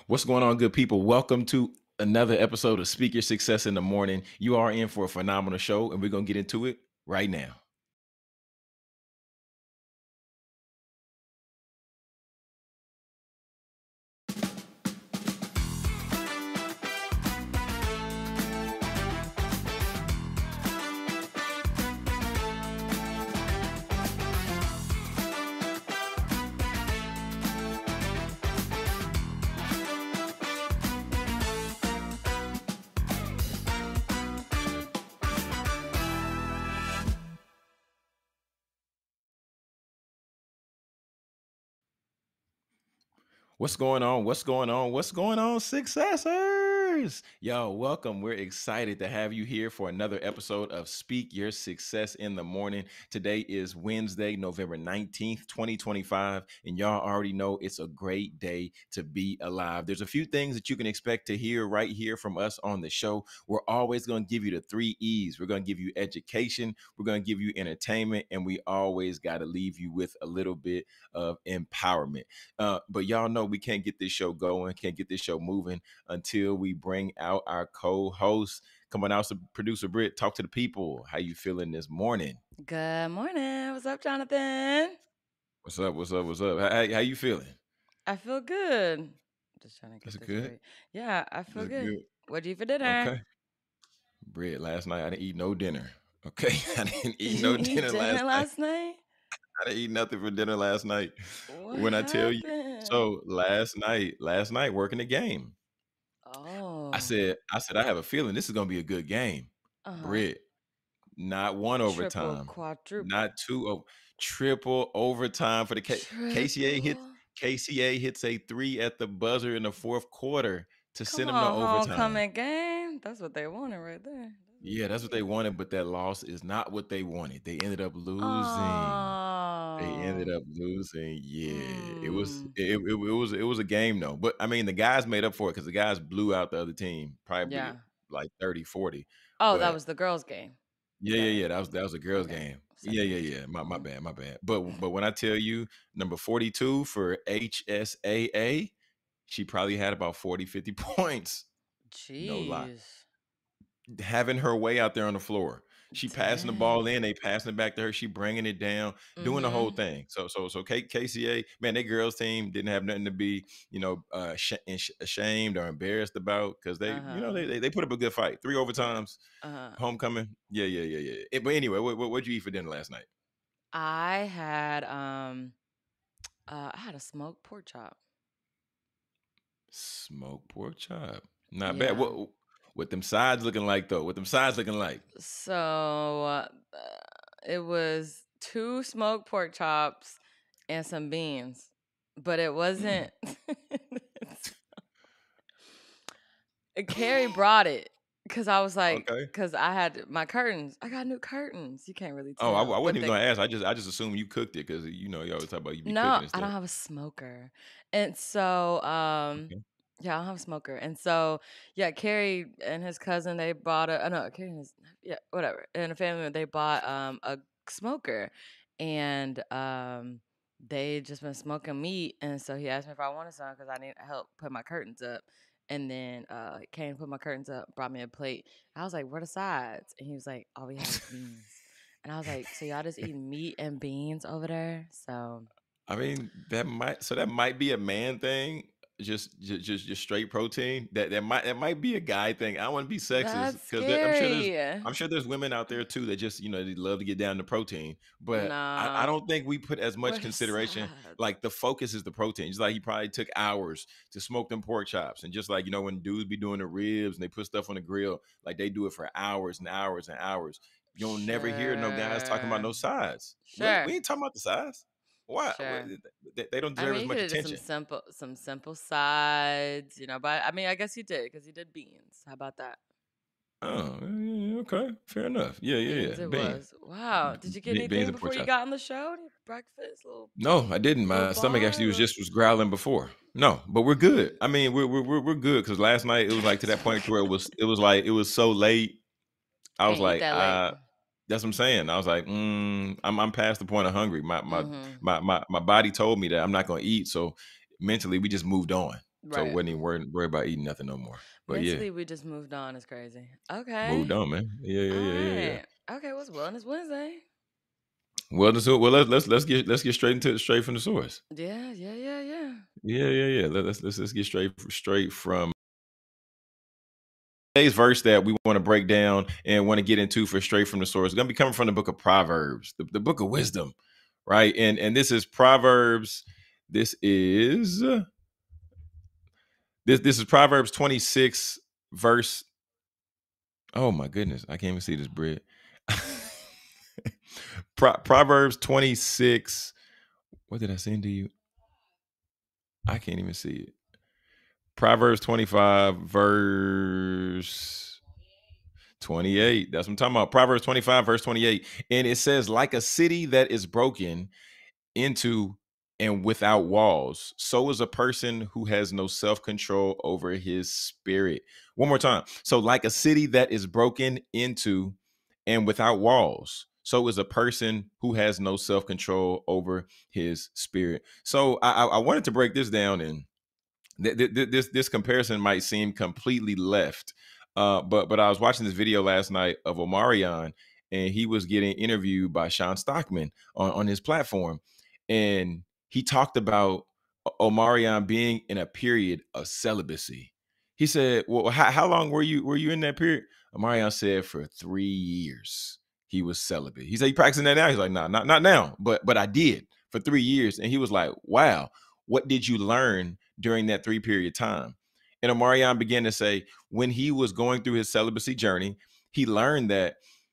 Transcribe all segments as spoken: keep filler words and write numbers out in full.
What's going on, good people? Welcome to another episode of Speak Your Success in the Morning. You are in for a phenomenal show, and we're going to get into it right now. What's going on? What's going on? What's going on, successors? Yo, welcome. We're excited to have you here for another episode of Speak Your Success in the Morning. Today is Wednesday, November nineteenth, twenty twenty-five, and y'all already know it's a great day to be alive. There's a few things that you can expect to hear right here from us on the show. We're always going to give you the three E's. We're going to give you education, we're going to give you entertainment, and we always got to leave you with a little bit of empowerment. Uh, but y'all know we can't get this show going, can't get this show moving until we bring out our co-host. Come on out, so producer Britt, talk to the people. How you feeling this morning? Good morning. What's up, Jonathan? What's up? What's up? What's up? How, how, how you feeling? I feel good. Just trying to That's get this good. right. Yeah, I feel That's good. good. What'd you eat for dinner? Okay. Britt, last night I didn't eat no dinner. Okay, I didn't eat You no didn't eat dinner dinner last night. last night? I didn't eat nothing for dinner last night. What When I tell you, happened? so last night, last night working the game, I Oh, said, I said I have a feeling this is gonna be a good game. uh-huh. Britt, not one Triple, overtime, quadruple. not two, oh, triple overtime for the K- KCA hits. Triple. K C A hits a three at the buzzer in the fourth quarter to Come send them to on, overtime. homecoming game. That's what they wanted right there. That's what Yeah, they that's what they needed. wanted, but that loss is not what they wanted. They ended up losing. They ended Oh. up losing. Yeah, it was Mm. it, it, it was it was a game though. But I mean, the guys made up for it because the guys blew out the other team, probably Yeah. like thirty, forty. Oh, that But was the girls' game. Is yeah, that yeah, right? yeah. That was that was a girls' Okay. game. Yeah, Second yeah, division. yeah. My my Mm-hmm. bad, my bad. But but when I tell you number forty-two for H S A A, she probably had about forty, fifty points. No lie. Jeez. Having her way out there on the floor. She passing the ball Dang. in, they passing it back to her. She bringing it down, doing the whole Mm-hmm. thing. So, so, so K- KCA, man, that girls team didn't have nothing to be, you know, uh, sh- sh- ashamed or embarrassed about because they, you know, Uh-huh. they, they they put up a good fight. Three overtimes, Uh-huh. homecoming. Yeah, yeah, yeah, yeah. Eh, But anyway, what what what'd you eat for dinner last night? I had um uh I had a smoked pork chop. Smoked pork chop. Not bad. Yeah. What what them sides looking like though? What them sides looking like? So uh, it was two smoked pork chops and some beans. But it Mm. wasn't Carrie brought it because I was like, Okay. because I had my curtains. I got new curtains. You can't really Oh, I, I tell, wasn't but even the gonna ask. I just I just assumed you cooked it because you know you always talk about you be no, cooking and I don't stuff. have a smoker. And so, um, Okay. yeah, I don't have a smoker. And so, yeah, Carrie and his cousin, they bought a, oh, no, Carrie and his, yeah, whatever. And a family, member, they bought um a smoker. And um, they just been smoking meat. And so he asked me if I wanted some because I need help put my curtains up. And then uh, he came to put my curtains up, brought me a plate. I was like, "Where the sides?" And he was like, "All we have is beans." And I was like, "So y'all just eat meat and beans over there?" So I mean, that might so that might be a man thing. Just just just, just straight protein. That that might that might be a guy thing. I don't want to be sexist that's because I'm sure there's scary. I'm sure there's women out there too that just you know they love to get down to protein. But I, I Nah. don't think we put as much Where the consideration. sides? Like the focus is the protein. Just like he probably took hours to smoke them pork chops, and just like you know when dudes be doing the ribs and they put stuff on the grill, like they do it for hours and hours and hours. You'll never hear no guys talking about Sure. no sides. Really, we Sure. ain't talking about the sides. Why? Sure. They, they don't I deserve mean, as you much could have did some attention. simple some simple sides, you know, but I mean, I guess he did because he did beans. How about that? Oh, yeah, okay, fair enough. Yeah, yeah, yeah. Beans it Beans, was. Wow. Did you get Be- beans anything and pork before you chops. got on the show? Any breakfast, little No, I didn't. little My stomach bar, actually was little just was growling before. No, but we're good. I mean, we're we're we're, we're good because last night it was like to that point to where it was it was like it was so late. I was can't eat like, that late. uh, that's what I'm saying. I was like, mm, I'm I'm past the point of hungry. My my Mm-hmm. my my my body told me that I'm not gonna eat. So mentally, we just moved on. So Right. wasn't even worried, worried about eating nothing no more. But yeah, Mentally, we just moved on. It's crazy. moved Okay. on, man. Yeah, yeah, All yeah, yeah, yeah. right. Okay. What's Wellness Wednesday? Well, let's, well, let's let's let's get let's get straight into it, straight from the source. Yeah. Yeah. Yeah. Yeah. Yeah, yeah, yeah. Let- Let's let's let's get straight straight from today's verse that we want to break down and want to get into for straight from the source. It's gonna be coming from the book of Proverbs, the, the book of wisdom, right? And and this is Proverbs. This is this this is Proverbs twenty-six, verse. Oh my goodness, I can't even see this bread. Pro- Proverbs twenty-six. What did I send to you? I can't even see it. Proverbs twenty-five, verse twenty-eight. That's what I'm talking about. Proverbs twenty-five, verse twenty-eight. And it says, like a city that is broken into and without walls, so is a person who has no self-control over his spirit. One more time. So, like a city that is broken into and without walls, so is a person who has no self-control over his spirit. So, I, I I wanted to break this down in th- th- th- this this comparison might seem completely left, uh, but but I was watching this video last night of Omarion, and he was getting interviewed by Sean Stockman on on his platform, and he talked about O- Omarion being in a period of celibacy. He said, "Well, how, how long were you were you in that period?" Omarion said, "For three years he was celibate." He said, "You practicing that now?" He's like, "Nah, not not now, but but I did for three years," and he was like, "Wow, what did you learn during that three period time?" And Omarion began to say, when he was going through his celibacy journey, he learned that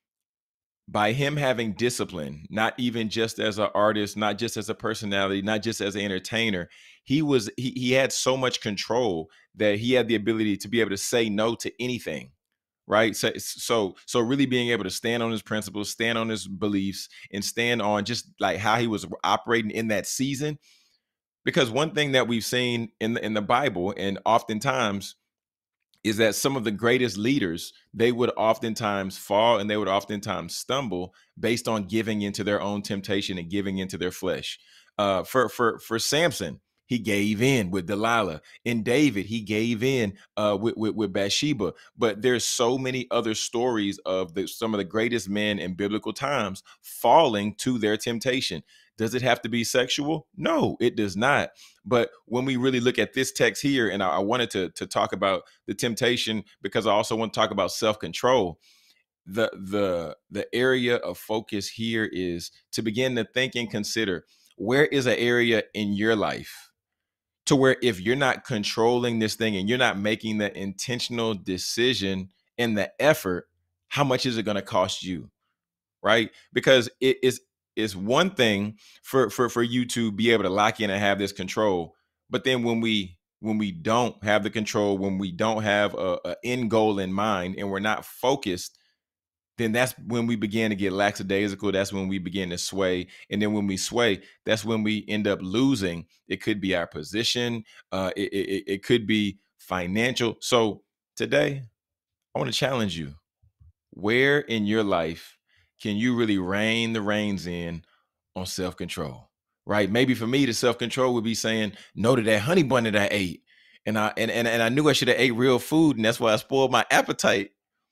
by him having discipline, not even just as an artist, not just as a personality, not just as an entertainer, he was he, he had so much control that he had the ability to be able to say no to anything. Right. So, so, so really being able to stand on his principles, stand on his beliefs, and stand on just like how he was operating in that season. Because one thing that we've seen in the, in the Bible, and oftentimes, is that some of the greatest leaders, they would oftentimes fall and they would oftentimes stumble based on giving into their own temptation and giving into their flesh. Uh, for for for Samson, he gave in with Delilah. In David, he gave in uh, with, with with Bathsheba. But there's so many other stories of the, some of the greatest men in biblical times falling to their temptation. Does it have to be sexual? No, it does not. But when we really look at this text here, and I, I wanted to, to talk about the temptation because I also want to talk about self-control. The the the area of focus here is to begin to think and consider, where is an area in your life to where if you're not controlling this thing and you're not making the intentional decision and the effort, how much is it going to cost you? Right? Because it is is one thing for for for you to be able to lock in and have this control, but then when we when we don't have the control, when we don't have a, a end goal in mind, and we're not focused, then that's when we begin to get lackadaisical. That's when we begin to sway, and then when we sway, that's when we end up losing. It could be our position. Uh, it, it, it could be financial. So today, I want to challenge you. Where in your life can you really rein the reins in on self-control? Right? Maybe for me, the self-control would be saying no to that honey bun that I ate. And I and, and, and I knew I should have ate real food, and that's why I spoiled my appetite.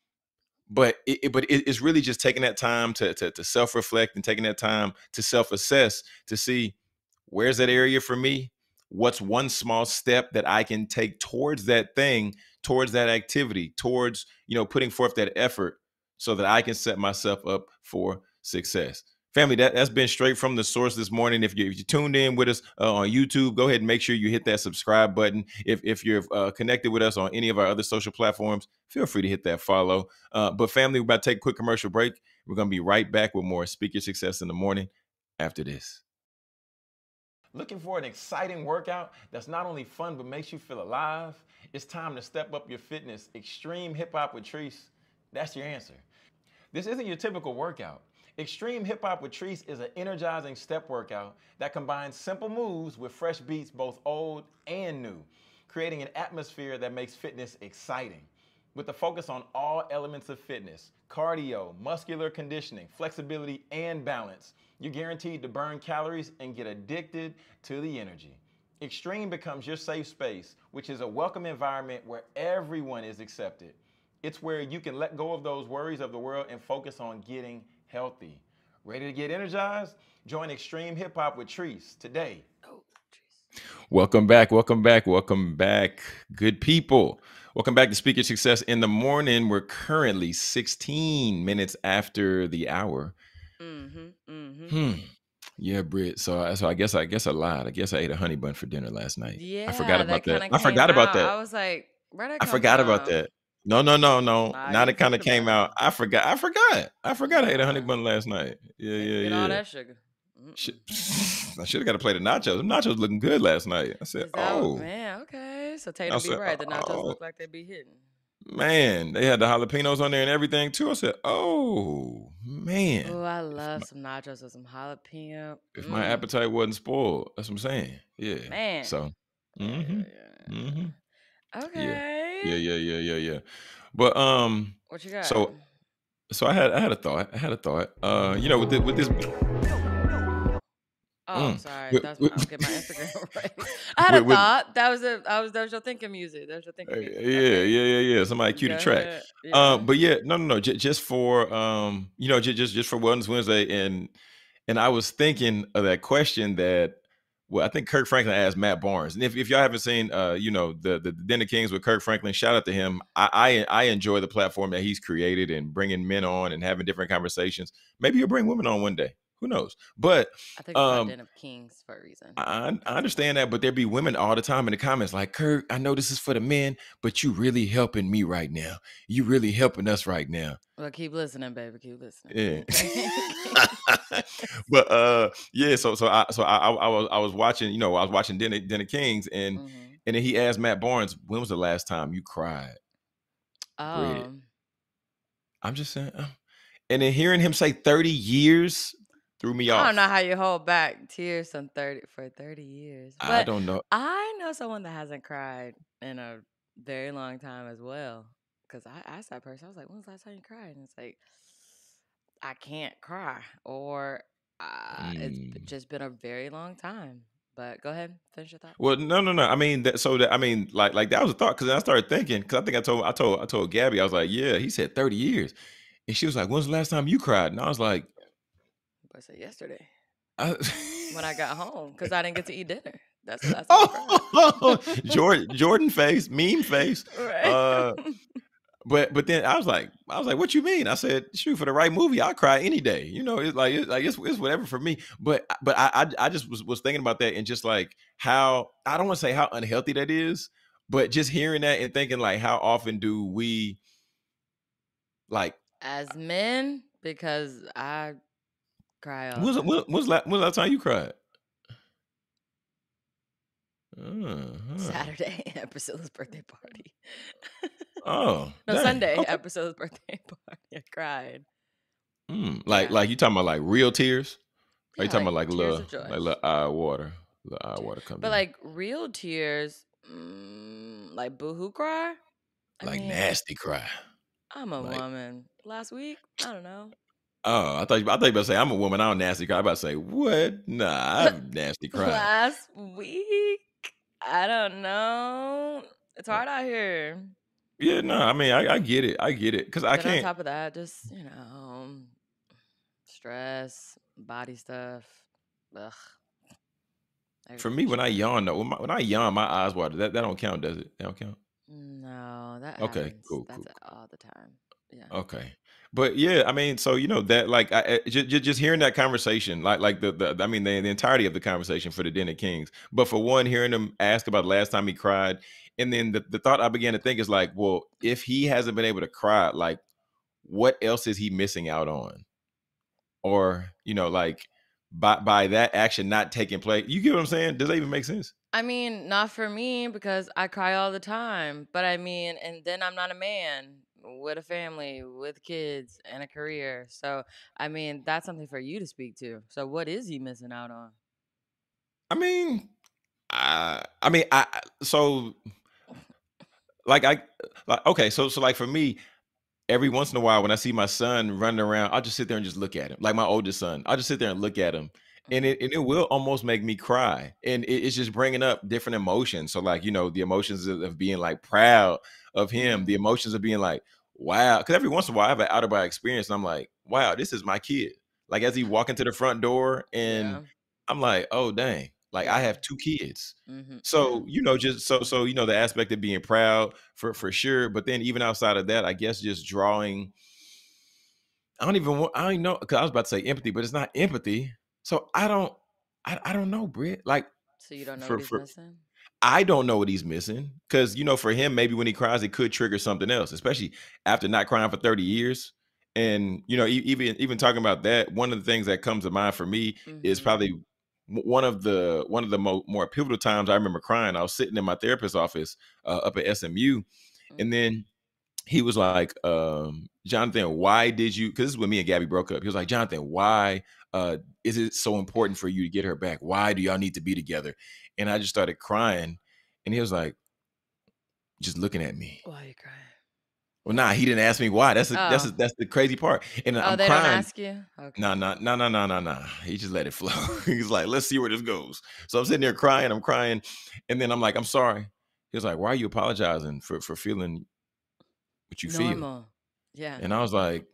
But it, it- but it- it's really just taking that time to, to to self-reflect and taking that time to self-assess to see, where's that area for me? What's one small step that I can take towards that thing, towards that activity, towards, you know, putting forth that effort so that I can set myself up for success. Family, that, that's been straight from the source this morning. If you, if you tuned in with us uh, on YouTube, go ahead and make sure you hit that subscribe button. If, if you're uh, connected with us on any of our other social platforms, feel free to hit that follow. Uh, but family, we're about to take a quick commercial break. We're going to be right back with more Speak Your Success in the Morning after this. Looking for an exciting workout that's not only fun but makes you feel alive? It's time to step up your fitness. Extreme Hip Hop with Treese, that's your answer. This isn't your typical workout. Extreme Hip Hop with Treese is an energizing step workout that combines simple moves with fresh beats, both old and new, creating an atmosphere that makes fitness exciting. With a focus on all elements of fitness, cardio, muscular conditioning, flexibility, and balance, you're guaranteed to burn calories and get addicted to the energy. Extreme becomes your safe space, which is a welcome environment where everyone is accepted. It's where you can let go of those worries of the world and focus on getting healthy. Ready to get energized? Join Extreme Hip Hop with Treese today. Oh, jeez. Welcome back, welcome back, welcome back, good people. Welcome back to Speak Your Success in the Morning. We're currently sixteen minutes after the hour. Mm-hmm. Mm-hmm. Hmm. Yeah, Britt. So, so I guess I guess I lied. I guess I ate a honey bun for dinner last night. Yeah, I forgot about that kind that. of I came forgot about out. that. I was like, where'd that I come forgot about from? that. No, no, no, no. Nah, now you it kind of talked came about out. I forgot. I forgot. I forgot I ate a honey Nah. bun last night. Yeah, Can't yeah, get yeah. all that sugar. Shit. Mm-mm. I should have got to play the nachos. The nachos looking good last night. I said, Is that oh. man? Okay, so I Tatum be said, right. The nachos oh, look like they be hitting. man. They had the jalapenos on there and everything too. I said, oh, man. Oh, I If love my, some nachos with some jalapeno. if my Mm, appetite wasn't spoiled, that's what I'm saying. Yeah. man. So, Yeah, mm-hmm. yeah, Mm-hmm. yeah. Yeah. Yeah, Okay. yeah, yeah, yeah, yeah. But um, What you got? so so I had I had a thought. I had a thought. Uh, you know, with the, with this Oh, mm, sorry. with, That's my. I'll with, get my Instagram right. I had a with, with thought. That was a. I was. That was your thinking music. That was your uh, thinking music. yeah, Okay. yeah, yeah, yeah. Somebody cue Go the track. ahead. Uh, Yeah. but yeah, no, no, no. J- just for um, you know, j- just just for Wellness Wednesday, and and I was thinking of that question that, well, I think Kirk Franklin asked Matt Barnes, and if, if y'all haven't seen, uh, you know, the the Den of Kings with Kirk Franklin, shout out to him. I, I I enjoy the platform that he's created and bringing men on and having different conversations. Maybe he'll bring women on one day. Who knows? But I think it's called um, Den of Kings for a reason. I, I understand that, but there be women all the time in the comments like, Kurt, I know this is for the men, but you really helping me right now. You really helping us right now. Well, keep listening, baby. Keep listening. Yeah. Okay. but uh yeah, so so I so I, I I was I was watching, you know, I was watching Den of, Den of Kings, and Mhm. and then he asked Matt Barnes, when was the last time you cried? Brit. Oh, I'm just saying. uh, And then hearing him say thirty years threw me I don't know off. how you hold back tears from thirty for thirty years, I but don't know. I know someone that hasn't cried in a very long time as well. Because I asked that person, I was like, "When was the last time you cried?" And it's like, I can't cry, or uh, it's b- Mm. just been a very long time. But go ahead, finish your thought. Well, no, no, no. I mean, that, so that I mean, like, like that was a thought because I started thinking because I think I told, I told, I told Gabby, I was like, yeah, he said thirty years, and she was like, when's the last time you cried? And I was like, I said yesterday I, when I got home because I didn't get to eat dinner. That's the last time I oh, cried. Jordan, Jordan face, meme face. Right. Uh, but but then I was like, I was like, what you mean? I said, shoot, for the right movie, I'll cry any day. You know, it's like it's like it's, it's whatever for me. But but I, I I just was was thinking about that and just like how I don't want to say how unhealthy that is, but just hearing that and thinking like how often do we like As men, because I cry all when's the when, time. when's la- when's the last time you cried? Uh-huh. Saturday at Priscilla's birthday party. Oh, No, dang. Sunday Okay. at Priscilla's birthday party. I cried. Mm, like Yeah. like you talking about like real tears? Are you Yeah, talking like about like tears little of joy. like little eye water, little eye Tear- water coming But in? like real tears, mm, like boohoo cry. I Like mean, nasty cry. I'm a Like woman. Last week, I don't know. oh, I thought you, I thought you were about to say I'm a woman. I don't nasty cry. I about to say what? Nah, I've nasty cried. Last week, I don't know. It's hard out here. Yeah, no, I mean I, I get it. I get it because I Then on can't. top of that, just you know, stress, body stuff. Ugh. For Everything me, when I shit. yawn though, when, my, when I yawn, my eyes water. That that don't count, does it? That don't count. No, that Okay, happens. cool, That's cool, cool. all the time. Yeah. Okay. But yeah, I mean, so you know that like I, just, just hearing that conversation, like like the, the I mean the, the entirety of the conversation for the Den of Kings. But for one, hearing him ask about the last time he cried, and then the, the thought I began to think is like, well, if he hasn't been able to cry, like what else is he missing out on? Or, you know, like by by that action not taking place. You get what I'm saying? Does that even make sense? I mean, not for me because I cry all the time. But I mean, and then I'm not a man with a family, with kids, and a career. So, I mean, that's something for you to speak to. So, what is he missing out on? I mean, I I mean, I I- so like I like okay, so so like for me, every once in a while when I see my son running around, I'll just sit there and just look at him. Like my oldest son, I'll just sit there and look at him. and Mhm. it and it will almost make me cry, and it, it's just bringing up different emotions. So like you know the emotions of, of being like proud of him, the Mhm. emotions of being like wow, because every once in a while I have an out of body experience, and I'm like wow, this is my kid. Like as he walk into the front door, and Yeah. I'm like oh dang, like I Yeah. have two kids. Mhm. Yeah. So you know just so so you know the aspect of being proud for for sure, but then even outside of that, I guess just drawing I don't even want I don't even know because I was about to say empathy, but it's not empathy. So I don't I, I don't know, Britt. Like So you don't know what for he's for missing? I don't know what he's missing. Cause you know, for him, maybe when he cries, it could trigger something else, especially after not crying for thirty years. And you know, e- even even talking about that, one of the things that comes to mind for me is Mhm. probably w- one of the one of the mo- more pivotal times I remember crying. I was sitting in my therapist's office uh, up at S M U, and Mhm. then he was like, um, Jonathan, why did you? Because this is when me and Gabby broke up. He was like, Jonathan, why uh, is it so important for you to get her back? Why do y'all need to be together? And I just started crying. And he was like, just looking at me. Why are you crying? Well, nah, he didn't ask me why. That's the, that's the, Oh. that's the crazy part. And Oh, I'm they don't crying. ask you? Okay. Nah, nah, nah, nah, nah, nah, nah. He just let it flow. He's like, let's see where this goes. So I'm sitting there crying. I'm crying. And then I'm like, I'm sorry. He was like, why are you apologizing for, for feeling what you feel? Normal. Yeah. And I was like,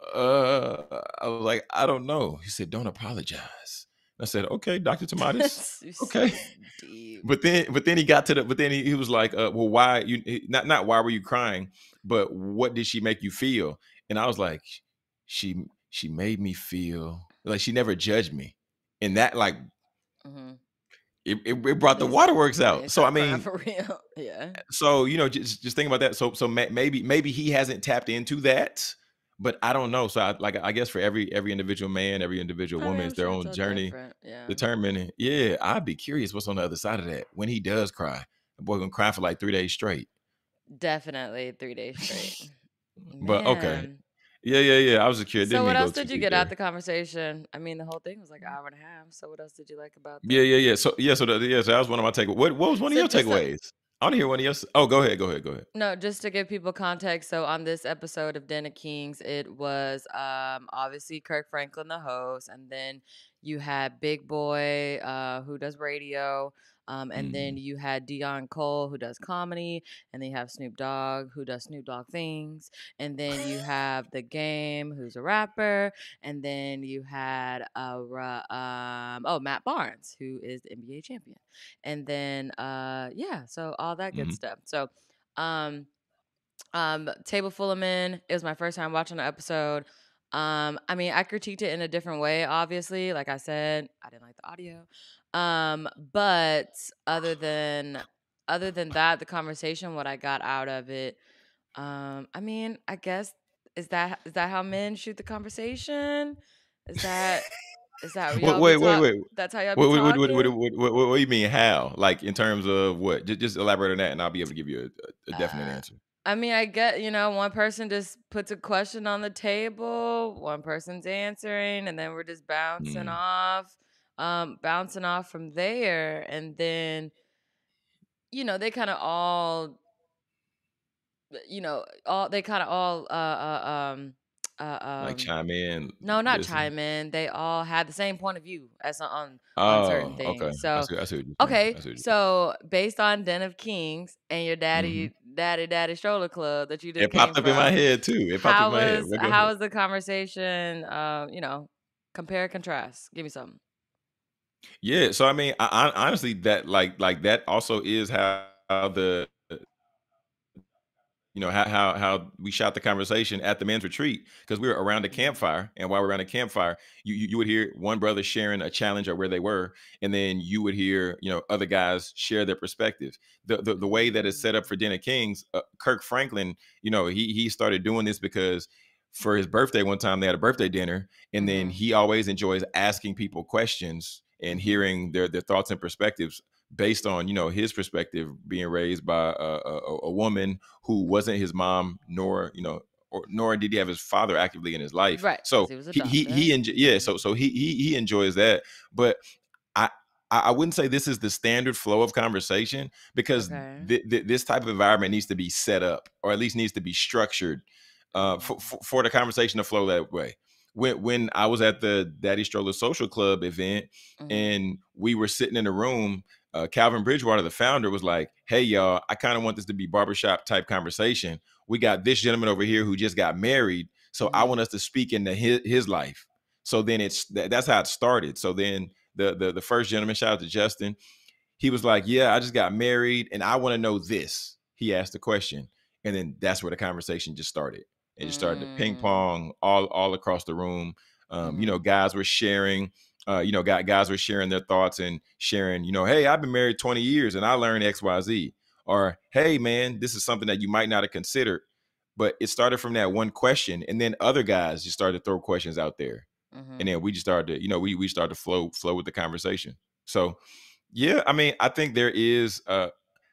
uh, I was like, I don't know. He said, don't apologize. I said, okay, Doctor Tomatis. It's Okay. so deep. But then, but then he got to the, but then he, he was like, uh, well, why you, he- not, not why were you crying, but what did she make you feel? And I was like, she, she made me feel like she never judged me. And that like, Mhm. it, it, it brought Then the you start waterworks then you out. So, I start crying mean, for real. Yeah. so you know just just think about that so so ma- maybe maybe he hasn't tapped into that, but I don't know. So I, like I guess for every every individual man, every individual I mean, woman, I'm it's their sure it's own all journey different. Yeah. determining. Yeah, I'd be curious what's on the other side of that when he does cry. The boy gonna cry for like three days straight. Definitely three days straight. But okay, Man. yeah, yeah, yeah, I was just curious, So didn't what mean to go else too did you deep get out there. the conversation? I mean, the whole thing was like an hour and a half. So what else did you like about Yeah, the yeah, yeah. So yeah, so the, yeah, so that was one of my takeaways. What what was one of So your just to takeaways? I want to hear one of your. Oh, go ahead, go ahead, go ahead. No, just to give people context, so on this episode of Den of Kings, it was um obviously Kirk Franklin the host, and then you had Big Boy uh who does radio, um and then Mhm. you had Dion Cole who does comedy, and then you have Snoop Dogg who does Snoop Dogg things, and then you have The Game who's a rapper, and then you had uh ra- um oh Matt Barnes who is the N B A champion. And then uh yeah, so all that good Mhm. stuff. So um um Table Full of Men, it was my first time watching the episode. um I mean, I critiqued it in a different way, obviously. Like I said, I didn't like the audio. um but other than other than that, the conversation, what I got out of it, um I mean, I guess, is that is that how men shoot the conversation? is that is that what Wait, y'all be wait, wait, talk wait. That's how y'all be What what what what what talking? what what what do you mean how? Like, in terms of what? Just just elaborate on that, and I'll be able to give you a a a definite Uh, answer. I mean, I get, you know, one person just puts a question on the table, one person's answering, and then we're just bouncing Mm. off, um, bouncing off from there. And then, you know, they kind of all, you know, all they kind of all, uh, uh, um, uh, Like, um, chime in, no, not listen. chime in. They all had the same point of view as on on certain Oh, okay. things. I So, see I see what you're saying. okay, I see what you're so based on Den of Kings and your saying. Mhm. daddy, daddy, daddy stroller club that you just It came popped up in my from, head too. It popped up in how my head. was Well, go how ahead. was the conversation? Uh, you know, compare contrast. Give me something. Yeah, so I mean, I I honestly, that like like, that also is how how the you know how how how we shot the conversation at the men's retreat because we were around a Mhm. campfire, and while we we're around a campfire, you, you you would hear one brother sharing a challenge or where they were, and then you would hear you know other guys share their perspectives. The the, the way that it's set up Mm. for Den of Kings, uh, Kirk Franklin, you know, he he started doing this because for his birthday one time they had a birthday dinner, and then Mhm. he always enjoys asking people questions and Mhm. hearing their their thoughts and perspectives based on you know his perspective being raised by a, a, a woman who wasn't Mhm. his mom, nor you know, or nor did he have his father actively in his life. Right, because So he was he he he adopted. enj- yeah, Mhm. so so he he he enjoys that. But I I I wouldn't say this is the standard flow of conversation because Okay. th- th- this type of environment needs to be set up or at least needs to be structured uh, for, Mhm. for for the conversation to flow that way. when when I was at the Daddy Stroller Social Club event Mhm. and we were sitting in the room, uh, Calvin Bridgewater, the founder, was like, "Hey, y'all, I kind of want this to be barbershop type conversation. We got this gentleman over here who just got married, so I want Mhm. us to speak into his, his life." So then it's that, that's how it started. So then the, the the first gentleman, shout out to Justin, he was like, "Yeah, I just got married and I want to know this." He asked the question, and then that's where the conversation just started. It just started to ping Mm. pong all all across the room. Um, you know, Mhm. guys were sharing. Uh, you know, guys, guys were sharing their thoughts and sharing. You know, hey, I've been married twenty years and I learned X, Y, Z. Or, hey, man, this is something that you might not have considered. But it started from that one question, and then other guys just started to throw questions out there, and Mhm. then we just started to, you know, we we started to flow flow with the conversation. So yeah, I mean, I think there is uh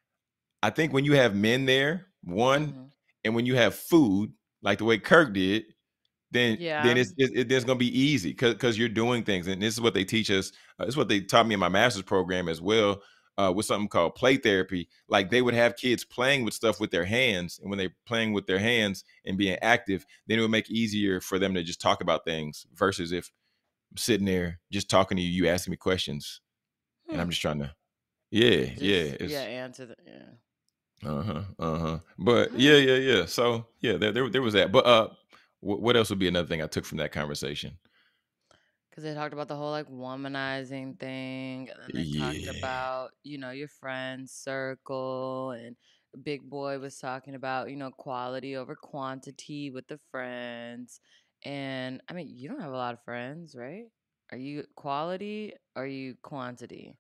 I think when you have men there, one, Mhm. and when you have food, like the way Kirk did, then then Yeah. it's it, it- it's gonna be easy because because you're doing things, and this is what they teach us. Uh, this is what they taught me in my master's program as well, uh, with something called play therapy. Like they would have kids playing with stuff with their hands, and when they're playing with their hands and being active, then it would make it easier for them to just talk about things versus if I'm sitting there just talking to you, you asking me questions, and Hmm. I'm just trying to yeah, yeah, Just yeah, it's answer the yeah. uh-huh, uh-huh. But All yeah, right. yeah, yeah. So yeah, there there, there was that. But uh wh- what else would be another thing I took from that conversation? Because they talked about the whole like womanizing thing, and then they talked Yeah. about, you know, your friend circle, and Big Boy was talking about, you know, quality over quantity with the friends. And I mean, you don't have a lot of friends, right? Are you quality? Or are you quantity?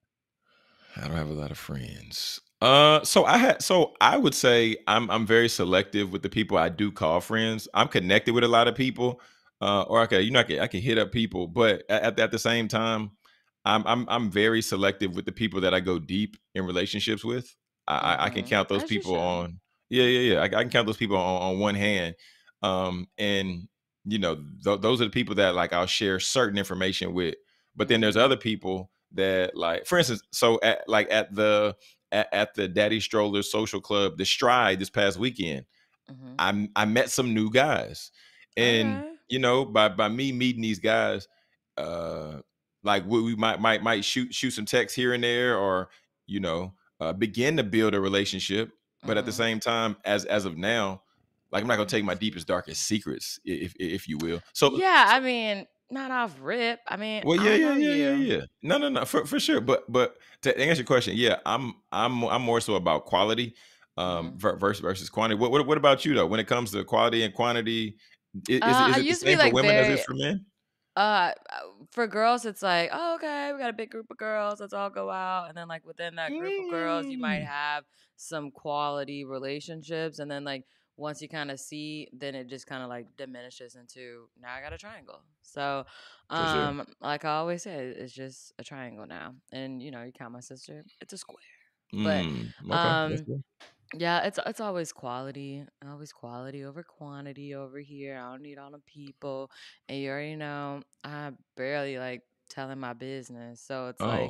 I don't have a lot of friends. Uh, so I had, so I would say I'm I'm very selective with the people I do call friends. I'm connected with a lot of people, uh, or I can, you know, I can I can hit up people, but at, at at the same time, I'm I'm I'm very selective with the people that I go deep in relationships with. I I I can Mm-hmm. count those As you people should. on, yeah, yeah, yeah. I, I can count those people on, on one hand, um, and you know, th- those are the people that like I'll share certain information with. But then there's Mm-hmm. other people that like, for instance, so at like at the at, at the Daddy Stroller Social Club, the Stride this past weekend, Mm-hmm. I I met some new guys, and Okay. you know, by by me meeting these guys, uh, like we, we might might might shoot shoot some texts here and there, or you know, uh, begin to build a relationship. But at the Mm-hmm. same time, as as of now, like I'm not gonna take my deepest darkest secrets, i- if if you will. So Yeah, I mean, not off rip. I mean, well, I yeah, don't yeah, know yeah, yeah, you. yeah. No, no, no, for for sure. But but to answer your question, yeah, I'm I'm I'm more so about quality, um, Mhm. ver- versus versus quantity. What, what what about you though? When it comes to quality and quantity, i- is it Uh, is I it the used to be same for like women as it is very for men? uh uh, for girls it's like, oh, okay, we got a big group of girls, let's all go out. And then like within that group of girls, you might Mm, have some quality relationships, and then like once you kind of see, then it just kind of like diminishes into now I got a triangle. So, for sure. um, like I always say, it's just a triangle now. And you know, you count my sister, it's a square. But Mm, okay, that's um good. yeah, it's it's always quality, always quality over quantity over here. I don't need all the people, and you already know I barely like telling my business, so it's Oh, like,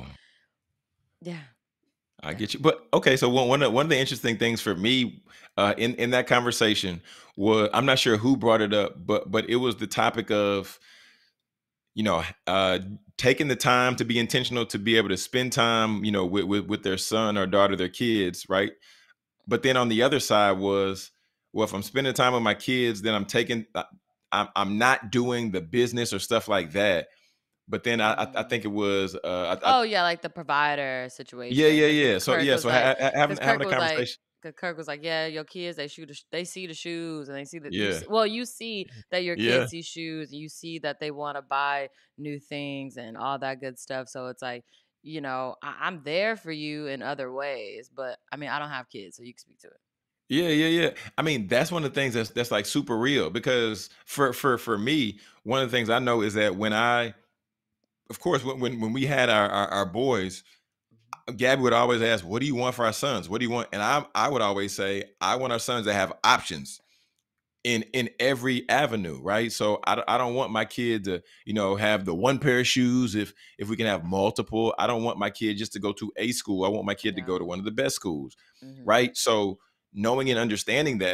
yeah, I yeah. get you. But okay, so one one of, one of the interesting things for me, uh, in in that conversation was, I'm not sure who brought it up, but but it was the topic of, you know, uh, taking the time to be intentional to be able to spend time, you know, with, with with their son or daughter, their kids, right? But then on the other side was, well, if I'm spending time with my kids, then I'm taking, uh, I'm I'm not doing the business or stuff like that. But then I I, I Mm. think it was, uh, I, I, Oh yeah, like the provider yeah, situation, yeah, because yeah. So Kirk yeah, was so ha- like, ha- having because having Kirk a was like. conversation, Cause Kirk was like, yeah, your kids, they shoot, the sh- they see the shoes, and they see that you yeah, see, well, you see that your yeah. kids see shoes, and you see that they want to buy new things and all that good stuff. So it's like, you know, I- I'm there for you in other ways, but I mean, I don't have kids, so you can speak to it. Yeah, yeah, yeah. I mean, that's one of the things that's that's like super real because for for for me, one of the things I know is that when I, of course, when when, when we had our, our our boys, Gabby would always ask, "What do you want for our sons? What do you want?" And I I would always say, "I want our sons to have options in in every avenue, right?" So I don't- I don't want my kid to, you know, have the one pair of shoes. If if we can have multiple, I don't want my kid just to go to a school. I want my kid to Yeah. go to one of the best schools, Mm-hmm. right? So knowing and understanding that.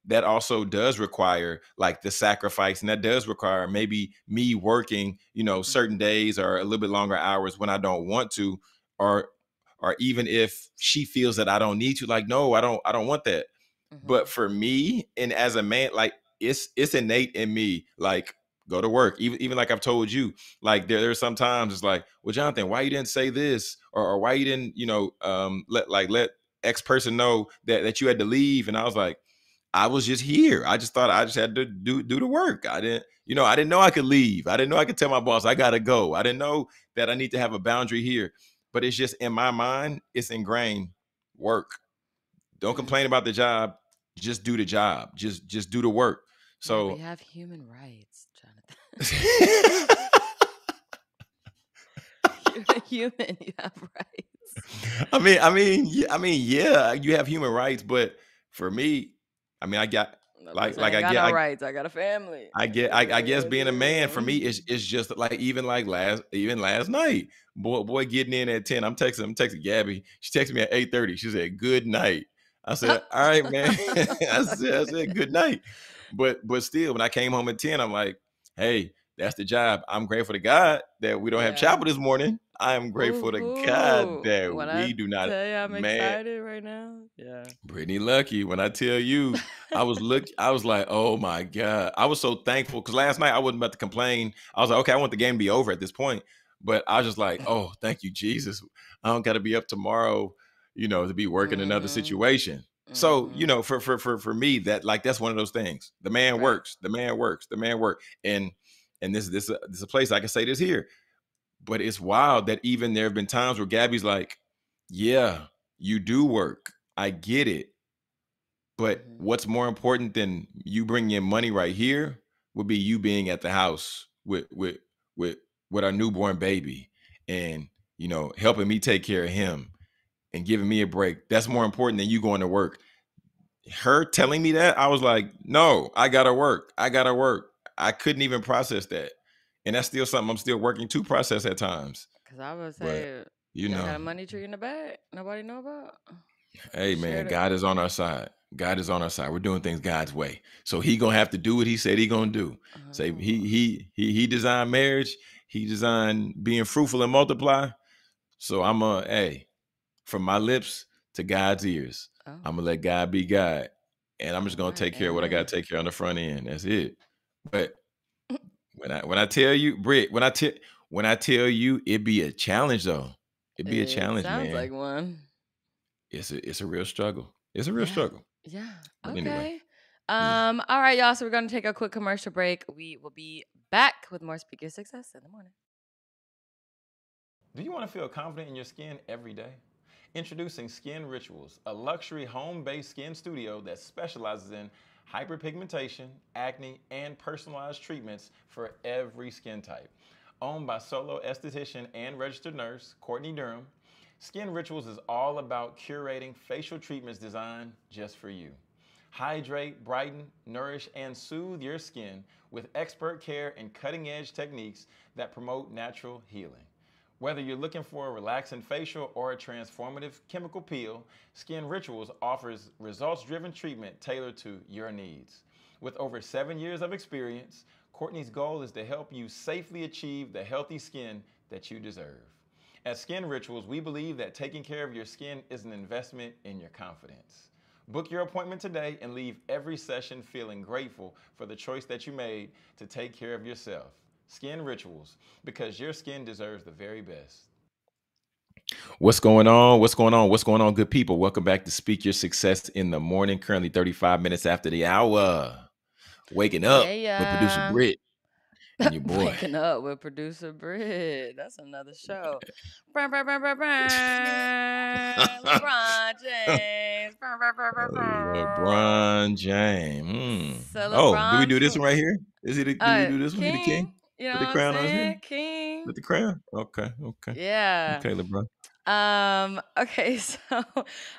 that also does require like the sacrifice, and that does require maybe me working, you know, certain Mhm. days or a little bit longer hours when I don't want to, or or even if she feels that I don't need to, like, no, I don't, I don't want that. But Mhm. for me, and as a man, like it's it's innate in me, like go to work. Even even like I've told you, like there there's sometimes it's like, well, Jonathan, why you didn't say this, or, or why you didn't, you know, um, let like let X person know that that you had to leave, and I was like, I was just here. I just thought I just had to do do the work. I didn't, you know, I didn't know I could leave. I didn't know I could tell my boss I gotta go. I didn't know that I need to have a boundary here. But it's just in my mind, it's ingrained. Work. Don't complain Mhm. about the job. Just do the job. Just just do the work. Yeah, but So you have human rights, Jonathan. You're a human. You have rights. I mean, I mean, yeah, I mean, yeah, you have human rights, but for me, I mean, I got That like person like ain't I got get no I rights. I got a family. I I get gotta I, do what I I guess gotta being a man for me do. is is just like even like last even last night. Boy, boy getting in at ten. I'm texting, I'm texting Gabby. She texted me at eight thirty. She said, good night. I said, all right, man. I said, I said, good night. But but still, when I came home at ten, I'm like, hey, that's the job. I'm grateful to God that we don't have Yeah. chapel this morning. I am grateful to God Woohoo! that When I we do not, tell you I'm man. excited right now. Yeah. Pretty lucky. When I tell you, I was look, I was like, oh my God. I was so thankful because last night I wasn't about to complain. I was like, okay, I want the game to be over at this point. But I was just like, oh, thank you, Jesus. I don't gotta be up tomorrow, you know, to be working another Mhm. situation. So, you Mhm. know, for for for for me, that like that's one of those things. The man Right. works, the man works, the man work. And and this this this is a place I can say this here. But it's wild that even there have been times where Gabby's like, yeah, you do work. I get it, but Mhm. what's more important than you bringing in money right here would be you being at the house with with with with our newborn baby, and you know helping me take care of him and giving me a break. That's more important than you going to work. Her telling me that, I was like, no, I gotta work. I gotta work. I couldn't even process that, and that's still something I'm still working to process at times. Cause I would But say you y'all know, got a money tree in the bag. Nobody know about. hey man, Shared it. God is on our side. God is on our side. We're doing things God's way. So he gonna have to do what he said he gonna do. Say he Oh. he he he designed marriage. He designed being fruitful and multiply. So I'm a hey, from my lips to God's ears. Oh. I'm gonna let God be God, and I'm just All gonna right. take care of what I gotta Amen. take care on the front end. That's it. But when I when I tell you, Britt, when I tell when I tell you, it be a challenge though. It be a It challenge, sounds man. like one. It's a it's a real struggle. It's a real Yeah. struggle. Yeah. But anyway. Okay. Yeah. Um, all right, y'all. So we're gonna take a quick commercial break. We will be back with more Speak Your Success in the morning. Do you want to feel confident in your skin every day? Introducing Skin Rituals, a luxury home-based skin studio that specializes in hyperpigmentation, acne, and personalized treatments for every skin type. Owned by solo esthetician and registered nurse Courtney Durham, Skin Rituals is all about curating facial treatments designed just for you. Hydrate, brighten, nourish, and soothe your skin with expert care and cutting-edge techniques that promote natural healing. Whether you're looking for a relaxing facial or a transformative chemical peel, Skin Rituals offers results-driven treatment tailored to your needs. With over seven years of experience, Courtney's goal is to help you safely achieve the healthy skin that you deserve. At Skin Rituals, we believe that taking care of your skin is an investment in your confidence. Book your appointment today and leave every session feeling grateful for the choice that you made to take care of yourself. Skin Rituals, because your skin deserves the very best. What's going on? What's going on? What's going on, good people? Welcome back to Speak Your Success in the Morning. Currently thirty-five minutes after the hour. Waking up Yeah, with producer yeah. Britt and your boy. Waking up with producer Brit. That's another show. Brr, brr, brr, brr, brr. LeBron James. Brr, brr, brr, brr, brr. LeBron James. So Hmm. Oh, do we LeBron, do this tw- one right here? Is he the, do we uh, do this one? He the king? King. You know Put what the I'm crown on his head? saying? King. Put the crown? Okay, okay. Yeah. Okay, LeBron. Um, okay, so uh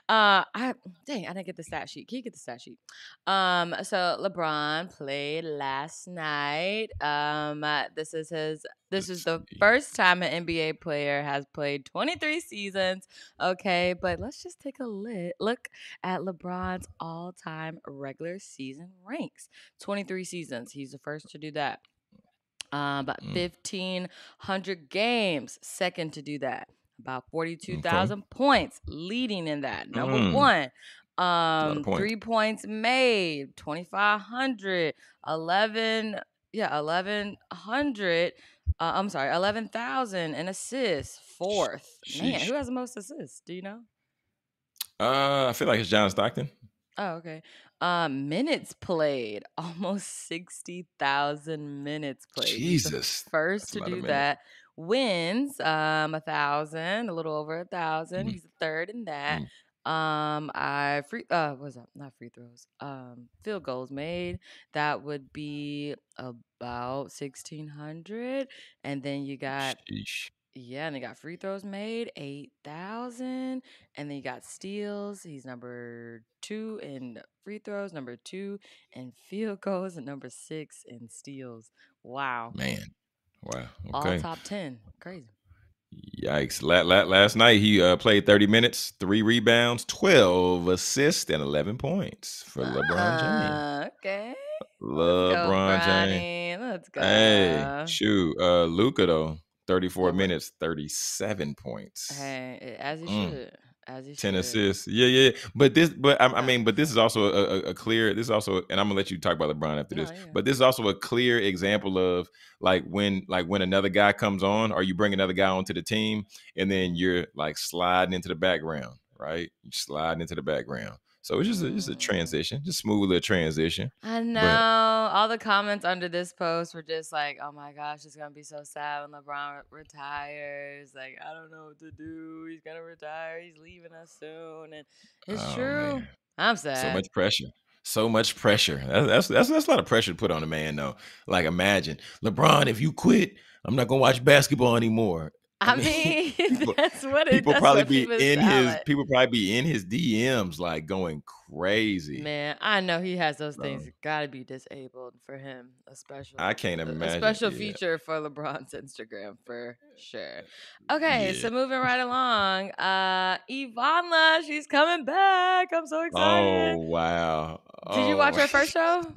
I dang, I didn't get the stat sheet. Can you get the stat sheet? Um, so LeBron played last night. Um, uh, this is his this is Let's the see. first time an N B A player has played twenty-three seasons. Okay, but let's just take a li- look at LeBron's all-time regular season ranks. twenty-three seasons. He's the first to do that. Um, about Mm, fifteen hundred games, second to do that. About okay. forty-two thousand points, leading in that. Number Mm, one. a lot of Um, points. three points made, twenty-five hundred, eleven, yeah, eleven hundred. Uh, I'm sorry, eleven thousand and assists, fourth. Man, Sheesh. who has the most assists? Do you know? Uh, I feel like it's John Stockton. Oh, okay. Um, minutes played, almost sixty thousand minutes played. He's the Jesus, first that's a to lot of do minutes. that. Wins, um, a thousand, a little over a thousand. Mm, He's the third in that. mm. Um, I free uh what was that? Not free throws. Um, field goals made. That would be about sixteen hundred. And then you got Sheesh. yeah, and they got free throws made, eight thousand. And then you got steals. He's number two in free throws, number two in field goals, and number six in steals. Wow. Man. Wow. All Okay. top ten. Crazy. Yikes. La- la- last night he uh, played thirty minutes, three rebounds, twelve assists, and eleven points for LeBron James. Ah, okay. Let's go, LeBron James. Bronny. Let's Hey, go. shoot. Uh, Luca though, thirty-four Over. minutes, thirty-seven points. Hey, eh, as he Mm. should. As he ten should. assists. Yeah, yeah. But this, but I, I Yeah. mean, but this is also a, a, a clear. This is also, and I'm gonna let you talk about LeBron after No, this. yeah. But this is also a clear example of like when, like when another guy comes on, or you bring another guy onto the team, and then you're like sliding into the background, right? You slide into the background. So it's just a, just a Mm. transition, just smooth little transition. I know. But All the comments under this post were just like, "Oh my gosh, it's gonna be so sad when LeBron re- retires. Like, I don't know what to do. He's gonna retire. He's leaving us soon." And it's oh true. man, I'm so sad. much pressure. So much pressure. That's, that's that's that's a lot of pressure to put on a man, though. Like, imagine LeBron, if you quit, I'm not gonna watch basketball anymore. I I mean, mean, people, that's what it. people That's probably what be people in sound his like. people probably be in his D Ms like going crazy. Man, I know he has those things. Bro, Got to be disabled for him. A special, I can't a, a imagine. special Yeah, feature for LeBron's Instagram for sure. Okay, yeah. so moving right along, uh, Ivana, she's coming back. I'm so excited. Oh wow. Did you watch Oh. her first show?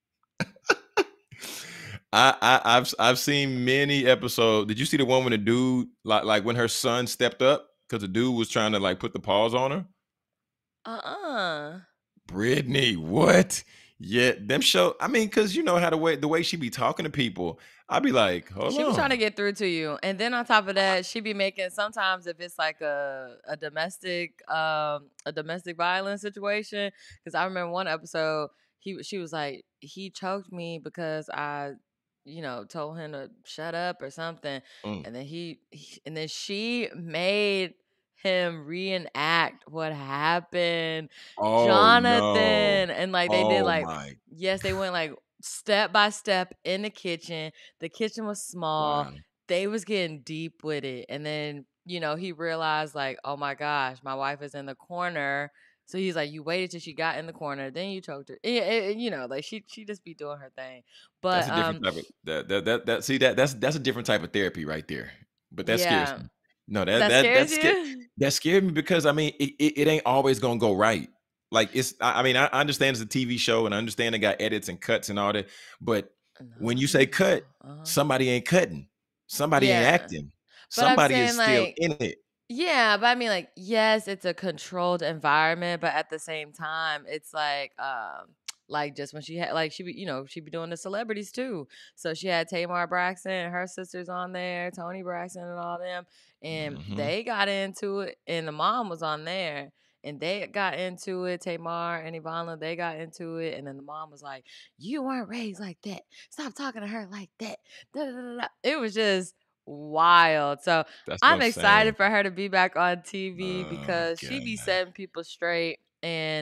I, I I've I've seen many episodes. Did you see the one when the dude like like when her son stepped up because the dude was trying to like put the paws on her? Uh-uh. Brittany, what? Yeah, them show. I mean, cause you know how the way the way she be talking to people, I'd be like, hold She be trying to on. get through to you, and then on top of that, she be making sometimes if it's like a a domestic um a domestic violence situation. Because I remember one episode, he she was like, he choked me because I, you know, told him to shut up or something, Mm. and then he, he and then she made him reenact what happened, Oh no. Jonathan, and like they did Oh like my. yes, they went like step by step in the kitchen. The kitchen was small. Wow. They was getting deep with it. And then, you know, he realized like, oh my gosh, my wife is in the corner. So he's like, you waited till she got in the corner, then you choked her. Eh, eh, eh, you know, like she she just be doing her thing. That's But a different um, type of that that that, that see that that's that's a different type of therapy right there. But that scares yeah, me. No, that that that scares that scared you. that scared me because I mean it, it, it ain't always gonna go right. Like it's I, I mean I I understand it's a T V show and I understand they got edits and cuts and all that, but when No, you say cut, uh-huh. somebody ain't cutting, somebody ain't Yeah, acting, but I'm somebody is saying still like in it. yeah, but I mean, like, yes, it's a controlled environment, but at the same time, it's like, um, like just when she had, like, she be, you know, she be doing the celebrities too. So she had Tamar Braxton, her sisters on there, Tony Braxton, and all them, and Mhm. they got into it, and the mom was on there. And they got into it, Tamar and Ivana, they got into it. And then the mom was like, you weren't raised like that. Stop talking to her like that. Da, da, da, da. It was just wild. So That's what I'm I'm saying. excited for her to be back on T V Oh because she be god. setting people straight. And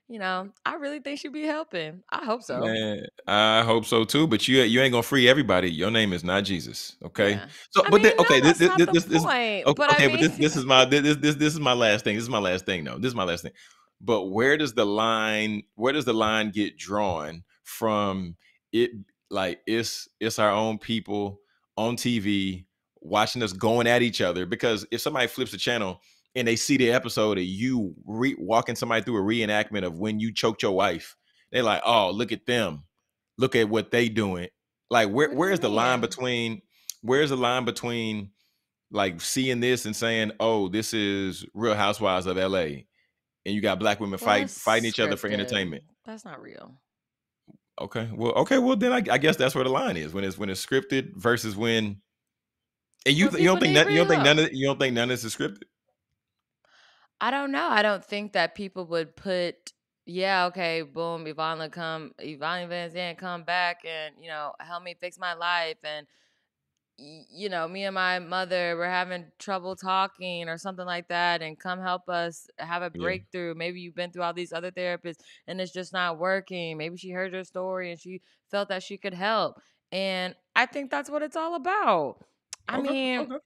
you know, I really think she'd be helping. I hope so. Man, I hope so too. But you you ain't gonna free everybody. Your name is not Jesus. Okay. Yeah. So, I but then, mean, no, okay, this that's this not the this, this point. okay, But I okay, but mean, this this is my this this this is my last thing. This is my last thing. No, this is my last thing. But where does the line? Where does the line get drawn from? It like it's it's our own people on T V watching us going at each other. Because if somebody flips the channel and they see the episode of you re- walking somebody through a reenactment of when you choked your wife, they're like, oh, look at them. Look at what they doing. Like, where what do you where's the line mean? between where's the line between like seeing this and saying, oh, this is Real Housewives of L A, and you got black women Well, fight fighting it's each other for scripted. entertainment. That's not real. Okay. Well, okay, well then I, I guess that's where the line is, when it's when it's scripted versus when, and you But th- you don't people think need that you don't think real. none of you don't think none of this is scripted? I don't know. I don't think that people would put, yeah, okay, boom, Ivana come, Ivana Van Zandt come back and, you know, help me fix my life. And, y- you know, me and my mother were having trouble talking or something like that. And come help us have a Yeah. breakthrough. Maybe you've been through all these other therapists and it's just not working. Maybe she heard your story and she felt that she could help. And I think that's what it's all about. I Okay. mean, Okay.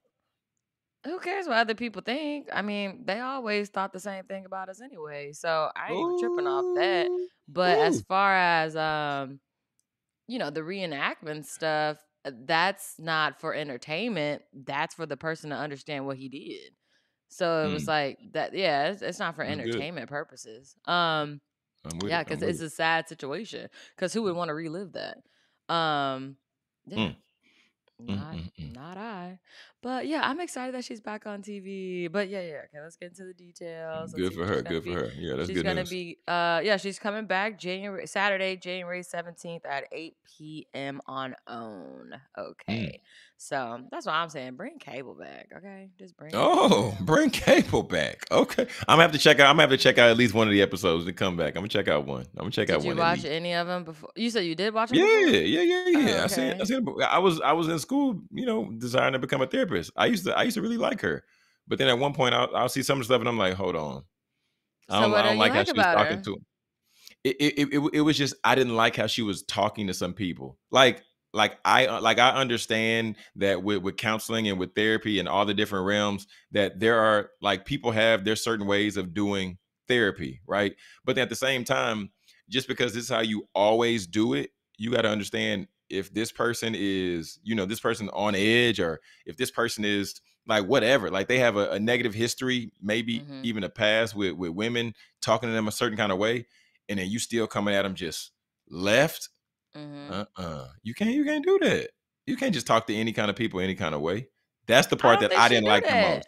who cares what other people think? I mean, they always thought the same thing about us anyway. So I ain't even tripping off that. Ooh. But as Ooh. far as um, you know, the reenactment stuff, uh, that's not for entertainment. That's for the person to understand what he did. So it was Mm, like that, yeah, it's, it's not for that's good. entertainment purposes. Um, I'm with yeah, it. I'm because with it's it. a sad situation. Because who would want to relive that? Um, yeah. Mm, mm, Not mm, mm. not I. But yeah, I'm excited that she's back on T V. But yeah, yeah, okay, let's get into the details. Let's Good see for what she's her. gonna Good for be. her. Yeah, that's She's good gonna news. be uh yeah, she's coming back January Saturday, January seventeenth at eight p m on OWN. Mm. Okay. So that's what I'm saying. Bring cable back, okay? Just bring it back. Oh, bring cable back. Okay, I'm gonna have to check out. I'm gonna have to check out at least one of the episodes to come back. I'm gonna check out one. I'm gonna check Did out you one at watch least. any of them before? You said you did watch them Yeah, before? yeah, yeah, Oh, yeah. I seen. I okay. seen. I was. I was in school. You know, desiring to become a therapist. I used to. I used to really like her, but then at one point, I'll, I'll see some of the stuff, and I'm like, hold on. I So don't. what I do don't you like how like she was about talking her? to him. it it, it it it was just, I didn't like how she was talking to some people. Like like I uh, like I understand that with with counseling and with therapy and all the different realms, that there are like people have their certain ways of doing therapy, right? But at the same time, just because this is how you always do it, you got to understand, if this person is, you know, this person on edge, or if this person is like whatever, like they have a, a negative history, maybe Mm-hmm. even a past with with women talking to them a certain kind of way, and then you still coming at them just left. Mm-hmm. Uh-uh. You can't you can't do that. You can't just talk to any kind of people any kind of way. That's the I part don't that think I she didn't do like the that. most.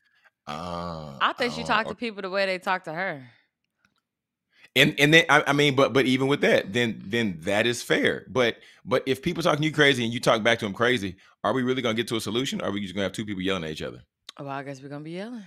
Uh, I I think she don't, talked to people the way they talk to her. and and then I, I mean, but but even with that, then then that is fair. But but if people talking to you crazy and you talk back to them crazy, are we really gonna get to a solution? Or are we just gonna have two people yelling at each other? Well, I guess we're gonna be yelling.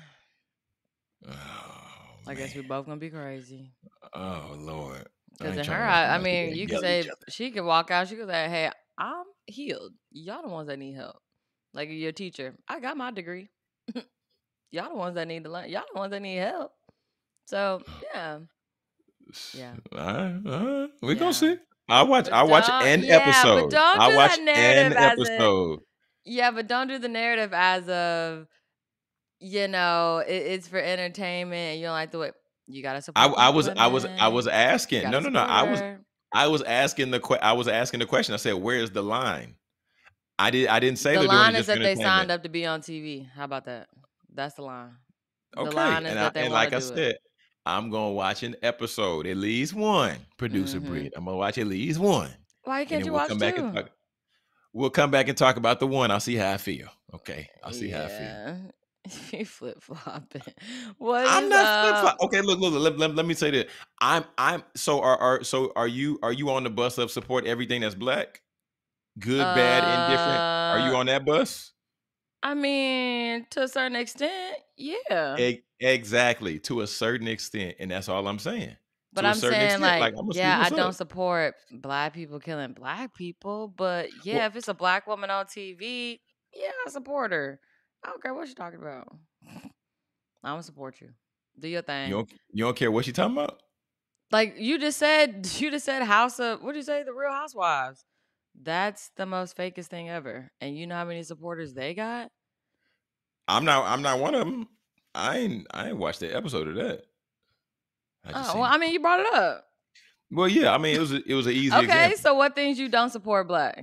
Oh I guess man. we both gonna be crazy. Oh Lord. I Cause ain't in trying to her, watch I, I nobody sit there mean, and you could yell at each say other. she could walk out. She could say, "Hey, I'm healed. Y'all the ones that need help." Like your teacher, I got my degree. Y'all the ones that need to learn. Y'all the ones that need help. So yeah, yeah, All right, all right. We gonna yeah. see. I watch. I But watch don't, an yeah, but episode. don't I do watch that an narrative as a, episode. yeah, but don't do the narrative as of, you know, it, it's for entertainment and you don't like the way, you gotta I, support I black was. I was. I was women. You asking. No, gotta no, no. support I was. her. I was asking the. que- I was asking the question. I said, "Where's the line?" I did. I didn't say The they're doing it line is just for that they signed entertainment. up to be on T V. How about that? That's the line. The Okay, line is and I that they and want to like I do it. said, I'm gonna watch an episode, at least one. Producer Hmm. Britt, I'm gonna watch at least one, Why and can't then you we'll watch come back and two? talk. We'll come back and talk about the one. I'll see how I feel. Okay, I'll see how I feel. Yeah. You flip flopping. What I'm is not flip flop. up? Okay, look, look, let, let, let me say that. I'm I'm so are are so are you are you on the bus of support everything that's black? Good, bad, indifferent. Are Uh you on that bus? I mean, to a certain extent, yeah. E- exactly, to a certain extent, and that's all I'm saying. But To a I'm certain saying, extent, like, like I'm gonna see yeah, I what's up. don't support black people killing black people, but yeah, Well, if it's a black woman on T V, yeah, I support her. I don't care what you're talking about. I'm gonna support you. Do your you thing. don't you don't care what you talking about? Like you just said, you just said House of what did you say? The Real Housewives. That's the most fakest thing ever. And you know how many supporters they got? I'm not. I'm not one of them. I ain't. I ain't watched the episode of that. I just Oh well, seen. I mean, you brought it up. Well, yeah. I mean, it was. A, it was an easy Okay, example. so what things you don't support black?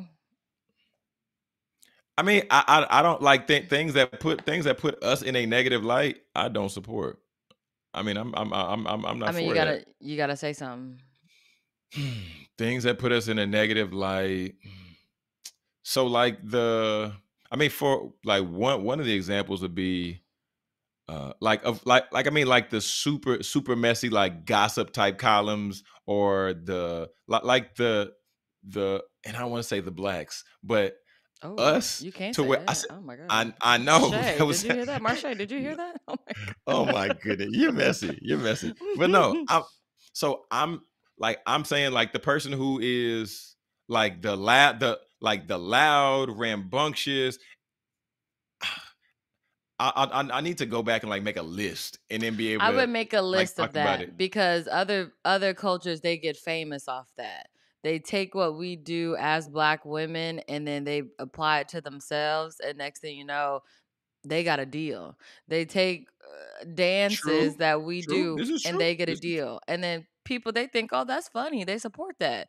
I mean, I I, I don't like th- things that put things that put us in a negative light. I don't support. I mean, I'm I'm I'm I'm, I'm not I mean, for you that. gotta you gotta say something. Things that put us in a negative light. So like the, I mean, for like one one of the examples would be uh like of like like I mean like the super super messy like gossip type columns or the like like the the and I don't want to say the blacks, but Oh, us you can't to say where I that. said Oh my god. I I know Shay, that did was you hear that? Marsha, did you hear that? Oh my oh my goodness, you're messy, you're messy. But no, god. I'm so I'm like I'm saying like the person who is like the loud the like the loud rambunctious. I, I I need to go back and like make a list and then be able I to would make a like list talk of about it. that because other other cultures they get famous off that. They take what we do as black women and then they apply it to themselves and next thing you know, they got a deal. They take uh, dances True, that we true. do This is and true. they get a This is true. deal. And then people they think, "Oh, that's funny." They support that.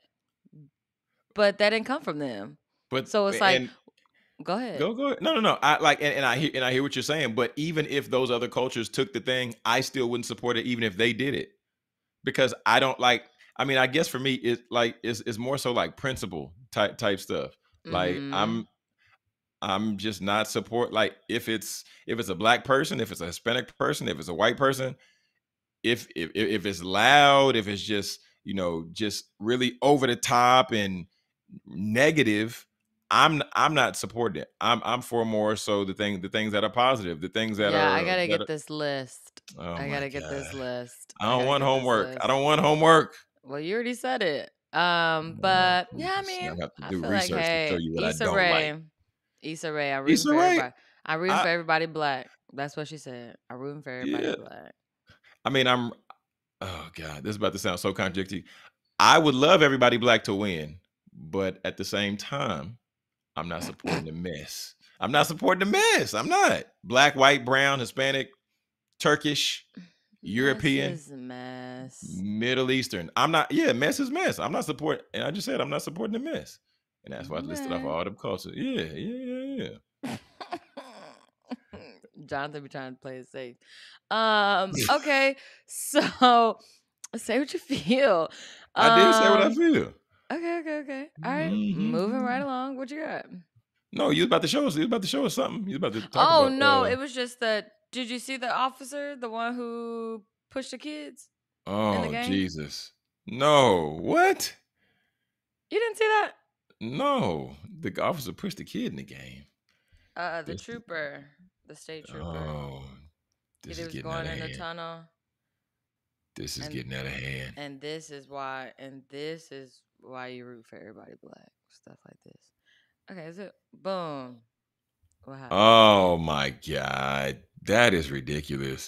But that didn't come from them. But So it's like, and go ahead. go go ahead. No, no, no. I like and, and I hear and I hear what you're saying. But even if those other cultures took the thing, I still wouldn't support it, even if they did it, because I don't like. I mean, I guess for me, it like it's, it's more so like principle type type stuff. Like Mhm. I'm I'm just not support like if it's if it's a black person, if it's a Hispanic person, if it's a white person, if if if it's loud, if it's just you know just really over the top and negative, I'm I'm not supporting it. I'm I'm for more so the thing the things that are positive, the things that Yeah, I are got to that get are, this list. oh I got my to get this god. list. I I don't got to want get this homework. I list. don't want homework. Well, you already said it. Um, Oh, but yeah, I Jesus. Now mean, I have to I do feel like, research to show hey, you what I Issa don't like. Rae, Issa Rae, I'm rooting Issa for Rae, everybody. I'm rooting I for everybody black. That's what she said. I'm rooting for everybody yeah. black. I mean, I'm oh god, this is about to sound so contradictory. I would love everybody black to win, but at the same time, I'm not supporting the mess. I'm not supporting the mess. I'm not. Black, white, brown, Hispanic, Turkish, Mess European, is a mess. Middle Eastern. I'm not, yeah, mess is mess. I'm not supporting, and I just said I'm not supporting the mess. And that's why I listed off Okay. all them cultures. Yeah, yeah, yeah, Jonathan be trying to play it safe. Um, okay, so say what you feel. I did say what I Um, feel. okay, okay, okay. All right, moving right Mhm. along. What you got? No, you was about to show us. You was about to show us something. You was about to talk Oh about. no, uh it was just that. Did you see the officer, the one who pushed the kids in the Oh game? Jesus! No, what? You didn't see that? No, the officer pushed the kid in the game. Uh, the This, trooper, the state trooper. oh, He this is was getting out going of in the hand. tunnel, This is and getting out of hand. and this is why, and this is why you root for everybody black. Stuff like this. Okay, is it? Boom. What happened? Oh my God, that is ridiculous,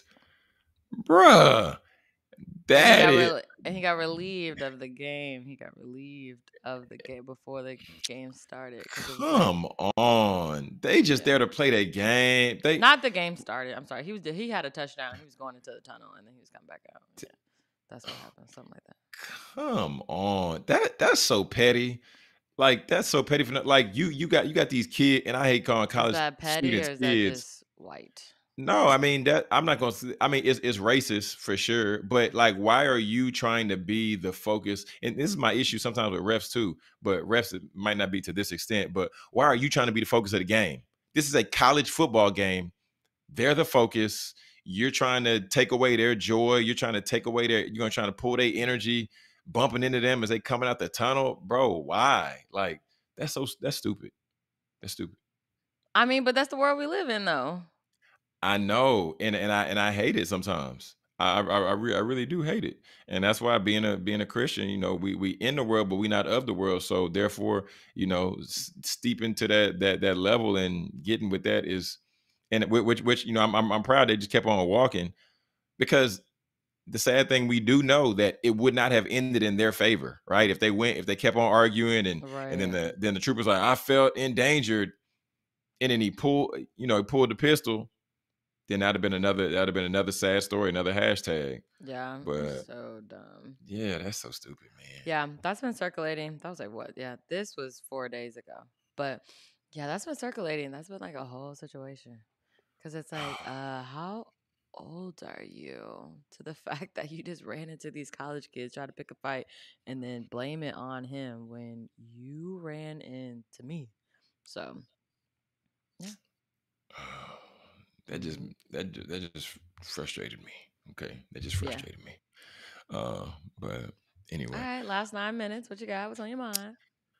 bruh. And he That got is. re- and he got relieved of the game. He got relieved of the game before the game started because it was like, Come on, they just yeah, there to play that game. They not the game started. I'm sorry. He was he had a touchdown. He was going into the tunnel and then he was coming back out. Yeah, that's what happened. Something like that. come on. That that's so petty. Like that's so petty for no- like you you got you got these kids, and I hate calling Is college that petty or students is that kids. just white? No, I mean that I'm not going to. I mean it's it's racist for sure, but like, why are you trying to be the focus? And this is my issue sometimes with refs too. But refs it might not be to this extent. But why are you trying to be the focus of the game? This is a college football game. They're the focus. You're trying to take away their joy. You're trying to take away their. You're going to try to pull their energy, bumping into them as they coming out the tunnel, bro. Why? Like that's so that's stupid. That's stupid. I mean, but that's the world we live in, though. I know, and and I and I hate it sometimes. I I I, re- I really do hate it, and that's why being a being a Christian, you know, we we in the world, but we not of the world. So therefore, you know, s- steep into that that that level and getting with that is, and whi- which which you know, I'm I'm, I'm proud they just kept on walking because the sad thing, we do know that it would not have ended in their favor, right? If they went, if they kept on arguing, and and then Right. the then the trooper's like, I felt endangered, and then he pulled, you know, he pulled the pistol, then that'd have been another that'd have been another sad story, another hashtag. Yeah, it's But so dumb. yeah, that's so stupid, man. Yeah, that's been circulating. That was like what? Yeah, this was four days ago. But yeah, that's been circulating. That's been like a whole situation. Cause it's like, uh, how old are you to the fact that you just ran into these college kids, try to pick a fight, and then blame it on him when you ran into me? So yeah. That just Hmm. that ju- that just frustrated me. Okay, that just Yeah. frustrated me. Uh, but All anyway, right. Last nine minutes. What you got? What's on your mind?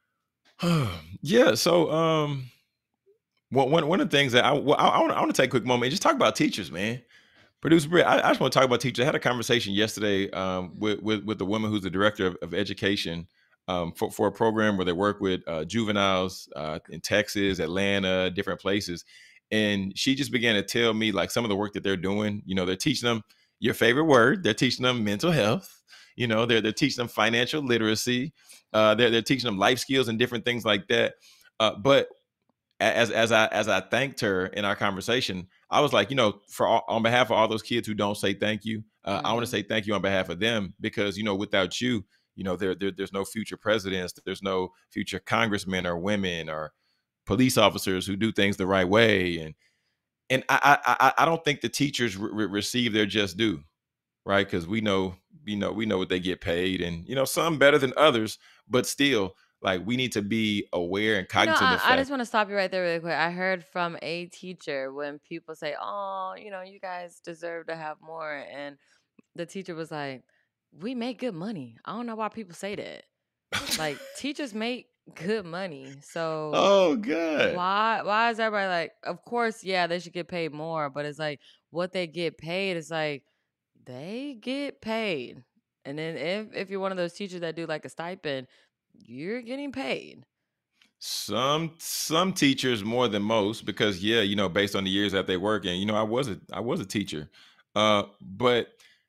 yeah. So um, one one one of the things that I well, I, I want I want to take a quick moment and just talk about teachers, man. Producer Britt, I, I just want to talk about teachers. I had a conversation yesterday um, Mm. with, with with the woman who's the director of, of education um, for for a program where they work with uh, juveniles uh, in Texas, Atlanta, different places, and she just began to tell me like some of the work that they're doing. You know, they're teaching them your favorite word. They're teaching them mental health. You know, they're they're teaching them financial literacy. Uh, they're they're teaching them life skills and different things like that. Uh, but as as I as I thanked her in our conversation, I was like, you know, for all, on behalf of all those kids who don't say thank you, uh, I want to Mm-hmm. say thank you on behalf of them, because you know, without you, you know, there, there there's no future presidents, there's no future congressmen or women or police officers who do things the right way, and and I I I I don't think the teachers re- re- receive their just due, right? Because we know, you know, we know what they get paid, and you know, some better than others, but still, like we need to be aware and You know, cognizant I, of the I fact. just want to stop you right there really quick. I heard from a teacher when people say, oh, you know, you guys deserve to have more. And the teacher was like, we make good money. I don't know why people say that. Like, teachers make good money. So Oh, good. why why is everybody like, of course, yeah, they should get paid more, but it's like what they get paid is like they get paid. And then if if you're one of those teachers that do like a stipend, you're getting paid. Some some teachers more than most, because yeah, you know, based on the years that they work in, you know, I was a I was a teacher. Uh, but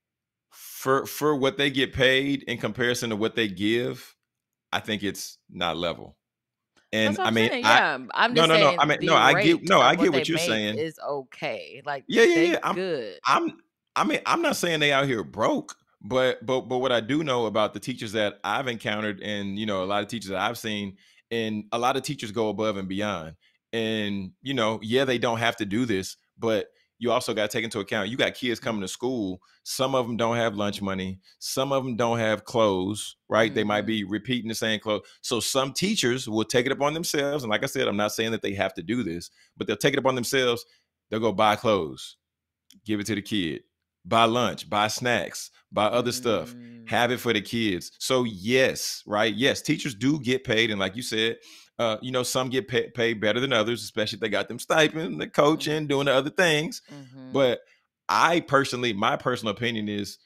for for what they get paid in comparison to what they give, I think it's not level. That's And what I I'm mean, saying. I Yeah. I'm no just no no. I saying mean, no, the I get rate no, I of what get they what you're make saying. is okay. Like Yeah, yeah, they yeah. I'm good. I'm I mean, I'm not saying they out here broke, but but but what I do know about the teachers that I've encountered, and you know, a lot of teachers that I've seen, and a lot of teachers go above and beyond. And you know, yeah, they don't have to do this, but you also got to take into account you got kids coming to school. Some of them don't have lunch money. Some of them don't have clothes, right? They might Mm-hmm. be repeating the same clothes. So some teachers will take it upon themselves. And like I said, I'm not saying that they have to do this, but they'll take it upon themselves. They'll go buy clothes, give it to the kid, buy lunch, buy snacks, buy other stuff, Mm. have it for the kids. So yes, right? Yes, teachers do get paid, and like you said, uh, you know, some get pay, paid better than others, especially if they got them stipend, the Mm. coaching, doing the other things. Mm-hmm. But I personally, my personal opinion is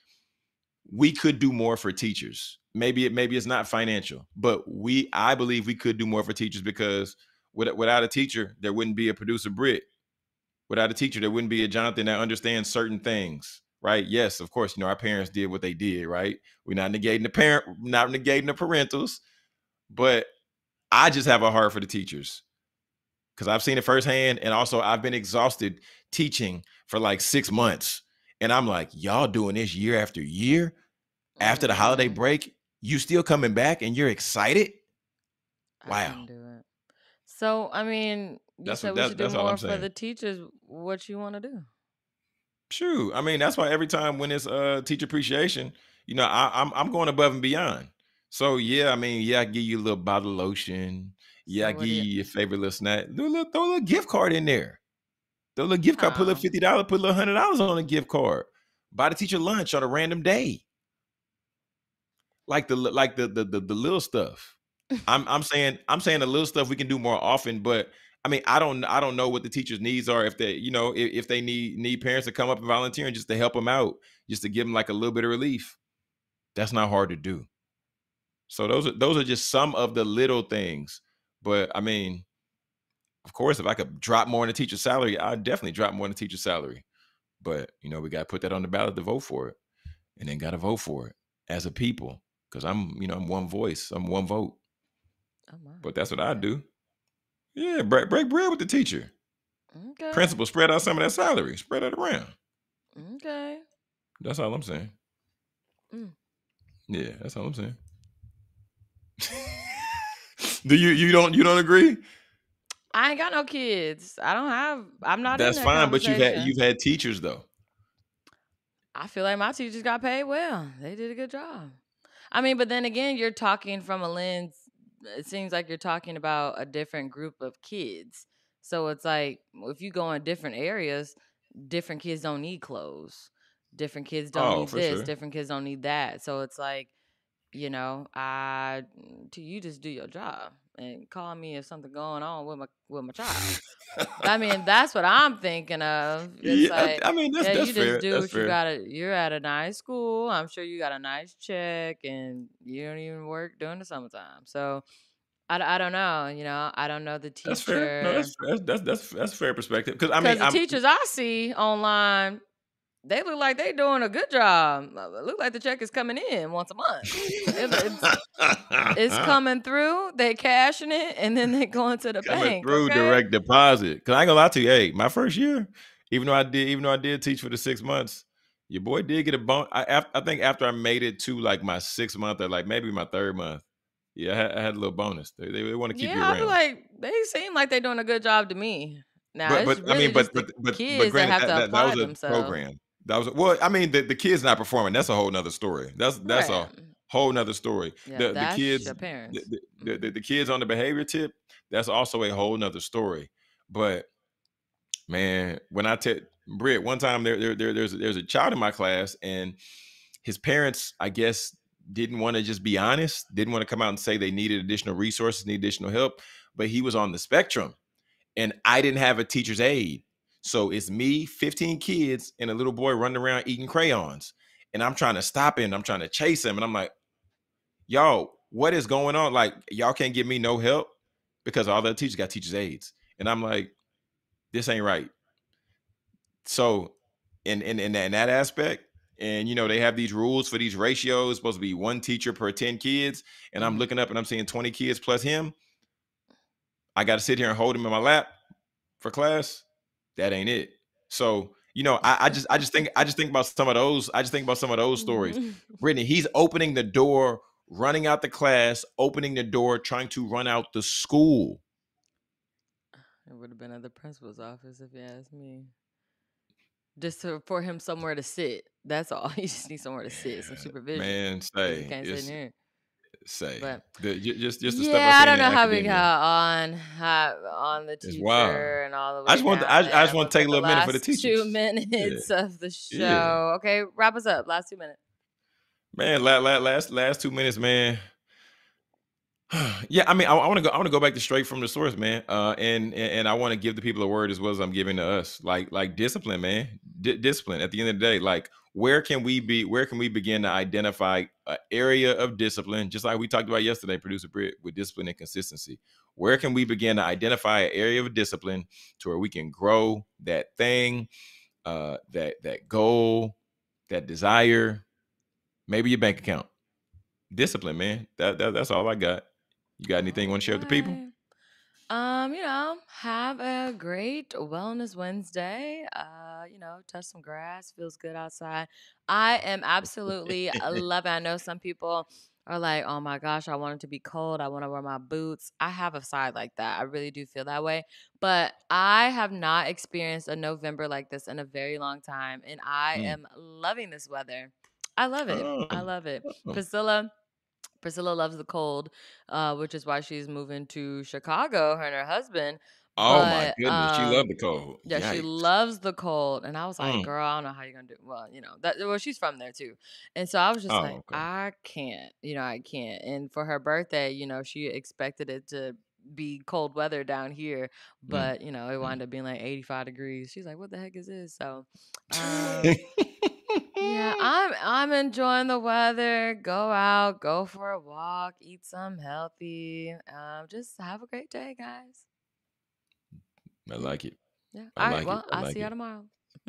we could do more for teachers. Maybe it maybe it's not financial, but we I believe we could do more for teachers, because with, without a teacher, there wouldn't be a producer Brit. Without a teacher, there wouldn't be a Jonathan that understands certain things, right? Yes, of course, you know, our parents did what they did, right? We're not negating the parent, not negating the parentals, but I just have a heart for the teachers, because I've seen it firsthand. And also I've been exhausted teaching for like six months. And I'm like, y'all doing this year after year, after the holiday Mm-mm. break, you still coming back and you're excited? I Wow. couldn't do it. So I mean, you That's said what we that's should do that's all I'm more for saying. the teachers. What you want to do? True. I mean, that's why every time when it's uh teacher appreciation, you know, I, I'm I'm going above and beyond. So yeah, I mean, yeah, I give you a little bottle of lotion. Yeah, I So give what do you? you your favorite little snack. Do a little, throw a little gift card in there. Throw a little gift card. Put a little How? fifty dollars. Put a little hundred dollars on a gift card. Buy the teacher lunch on a random day. Like the like the the the, the little stuff. I'm I'm saying I'm saying the little stuff we can do more often, but I mean I don't I don't know what the teachers' needs are, if they, you know, if, if they need need parents to come up and volunteer and just to help them out, just to give them like a little bit of relief. That's not hard to do. So those are those are just some of the little things. But I mean, of course, if I could drop more in the teacher's salary, I'd definitely drop more in the teacher's salary. But you know, we got to put that on the ballot to vote for it. and then got to vote for it as a people. Because I'm, you know, I'm one voice, I'm one vote. Oh my. But that's what I Okay. do. Yeah, break, break bread with the teacher. Okay. Principal, spread out some of that salary. Spread it around. Okay. That's all I'm saying. Mm. Yeah, that's all I'm saying. do you you don't you don't agree? I ain't got no kids. I don't have. I'm not in That's that fine, but you've had conversation. you've had teachers though. I feel like my teachers got paid well. They did a good job. I mean, but then again, you're talking from a lens. It seems like you're talking about a different group of kids. So it's like if you go in different areas, different kids don't need clothes. Different kids don't Oh, need for this. sure. Different kids don't need that. So it's like, you know, I to you just do your job and call me if something going on with my with my child. I mean, that's what I'm thinking of. It's yeah, like, I, I mean that's yeah, that's you just fair. do That's what you fair. gotta. You're at a nice school. I'm sure you got a nice check, and you don't even work during the summertime. So I, d- I don't know. You know, I don't know the That's fair. No, teacher that's that's that's that's, that's fair perspective. Because I mean, because the I'm teachers I see online, they look like they doing a good job. Uh, It look like the check is coming in once a month. It, it's it's coming through. They cashing it, and then they going to the coming bank. through Okay. direct deposit. Because I ain't gonna lie to you. Hey, my first year, even though I did, even though I did teach for the six months, your boy did get a bon. I, af- I think after I made it to like my sixth month or like maybe my third month, yeah, I had, I had a little bonus. They, they, they want to keep Yeah, you I feel around. like they seem like they're doing a good job to me. Now But it's but I really mean, but just the but but but kids that granted, have that to that, that apply was a themselves. program. That was well, I mean, the, the kids not performing. That's a whole nother story. That's that's Right. a whole nother story. Yeah, The the that's kids, your the, parents. the, Mhm. the, the kids on the behavior tip. That's also a whole nother story. But man, when I tell Britt, one time there, there, there there's there's a child in my class, and his parents, I guess, didn't want to just be honest, didn't want to come out and say they needed additional resources, need additional help, but he was on the spectrum, and I didn't have a teacher's aide. So it's me, fifteen kids, and a little boy running around eating crayons. And I'm trying to stop him. I'm trying to chase him. And I'm like, yo, what is going on? Like, y'all can't give me no help because all the teachers got teachers' aides. And I'm like, this ain't right. So in in in that, in that aspect, and you know, they have these rules for these ratios, supposed to be one teacher per ten kids. And I'm Mhm. looking up and I'm seeing twenty kids plus him. I got to sit here and hold him in my lap for class. That ain't it. So, you know, I, I just I just think I just think about some of those. I just think about some of those stories. Mhm. Brittany, he's opening the door, running out the class, opening the door, trying to run out the school. It would have been at the principal's office if you asked me. Just to, for him somewhere to sit. That's all. You just need somewhere to sit, some supervision, Man, because he say can't sit in it's here. say But the ju- just just the stuff I yeah, I seen don't in know how we academia got on uh, on the is wild. teacher and all the I way just want I, down I just there want to take within a the little minute for the last two teachers. Yeah, minutes of the yeah, show. Okay, wrap us up. Last two minutes. man. Last last last two minutes, man. Yeah, I mean, I, I want to go. I want to go back to straight from the source, man. Uh, and and, and I want to give the people a word as well as I'm giving to us, like like discipline, man. D- discipline. At the end of the day, like where can we be? Where can we begin to identify an area of discipline, just like we talked about yesterday, producer Britt, with discipline and consistency? Where can we begin to identify an area of discipline to where we can grow that thing, uh, that that goal, that desire, maybe your bank account? Discipline, man. That, that that's all I got. You got anything you All want to share with the people? right. Um, you know, have a great Wellness Wednesday. Uh, you know, touch some grass, feels good outside. I am absolutely loving. I know some people are like, "Oh my gosh, I want it to be cold. I want to wear my boots." I have a side like that. I really do feel that way. But I have not experienced a November like this in a very long time, and I Mm. am loving this weather. I love it. Oh, I love it. oh. Priscilla Priscilla loves the cold, uh, which is why she's moving to Chicago, her and her husband. Oh my But goodness, she um, loved the cold. yeah, she Yikes. loves the cold. And I was like, Mm. girl, I don't know how you're gonna do. Well, you know, that well, she's from there too. And so I was just Oh, like, okay. I can't, you know, I can't. And for her birthday, you know, she expected it to be cold weather down here, Mm. but you know, it Mm. wound up being like eighty-five degrees. She's like, what the heck is this? So um yeah, I'm I'm enjoying the weather. Go out, go for a walk, eat some healthy. Um, just have a great day, guys. I Yeah, like it. yeah. I All right. like it. Well, I I'll see like y'all it. tomorrow.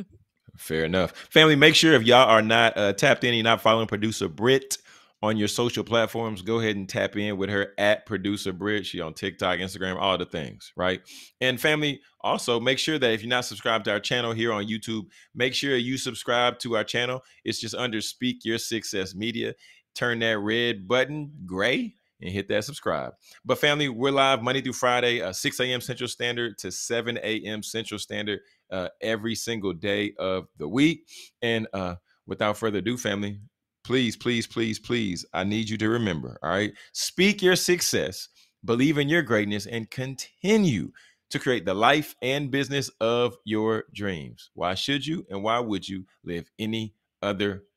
Fair enough. Family, make sure if y'all are not uh, tapped in, you're not following producer Britt on your social platforms, go ahead and tap in with her at producer Britt. She on TikTok, Instagram, all the things, right? And family, also make sure that if you're not subscribed to our channel here on YouTube, make sure you subscribe to our channel. It's just under Speak Your Success Media. Turn that red button gray and hit that subscribe. But family, we're live Monday through Friday, uh, six a.m. Central Standard to seven a.m. Central Standard uh, every single day of the week. And uh, without further ado, family, please, please, please, please, I need you to remember, all right? Speak your success, believe in your greatness, and continue to create the life and business of your dreams. Why should you and why would you live any other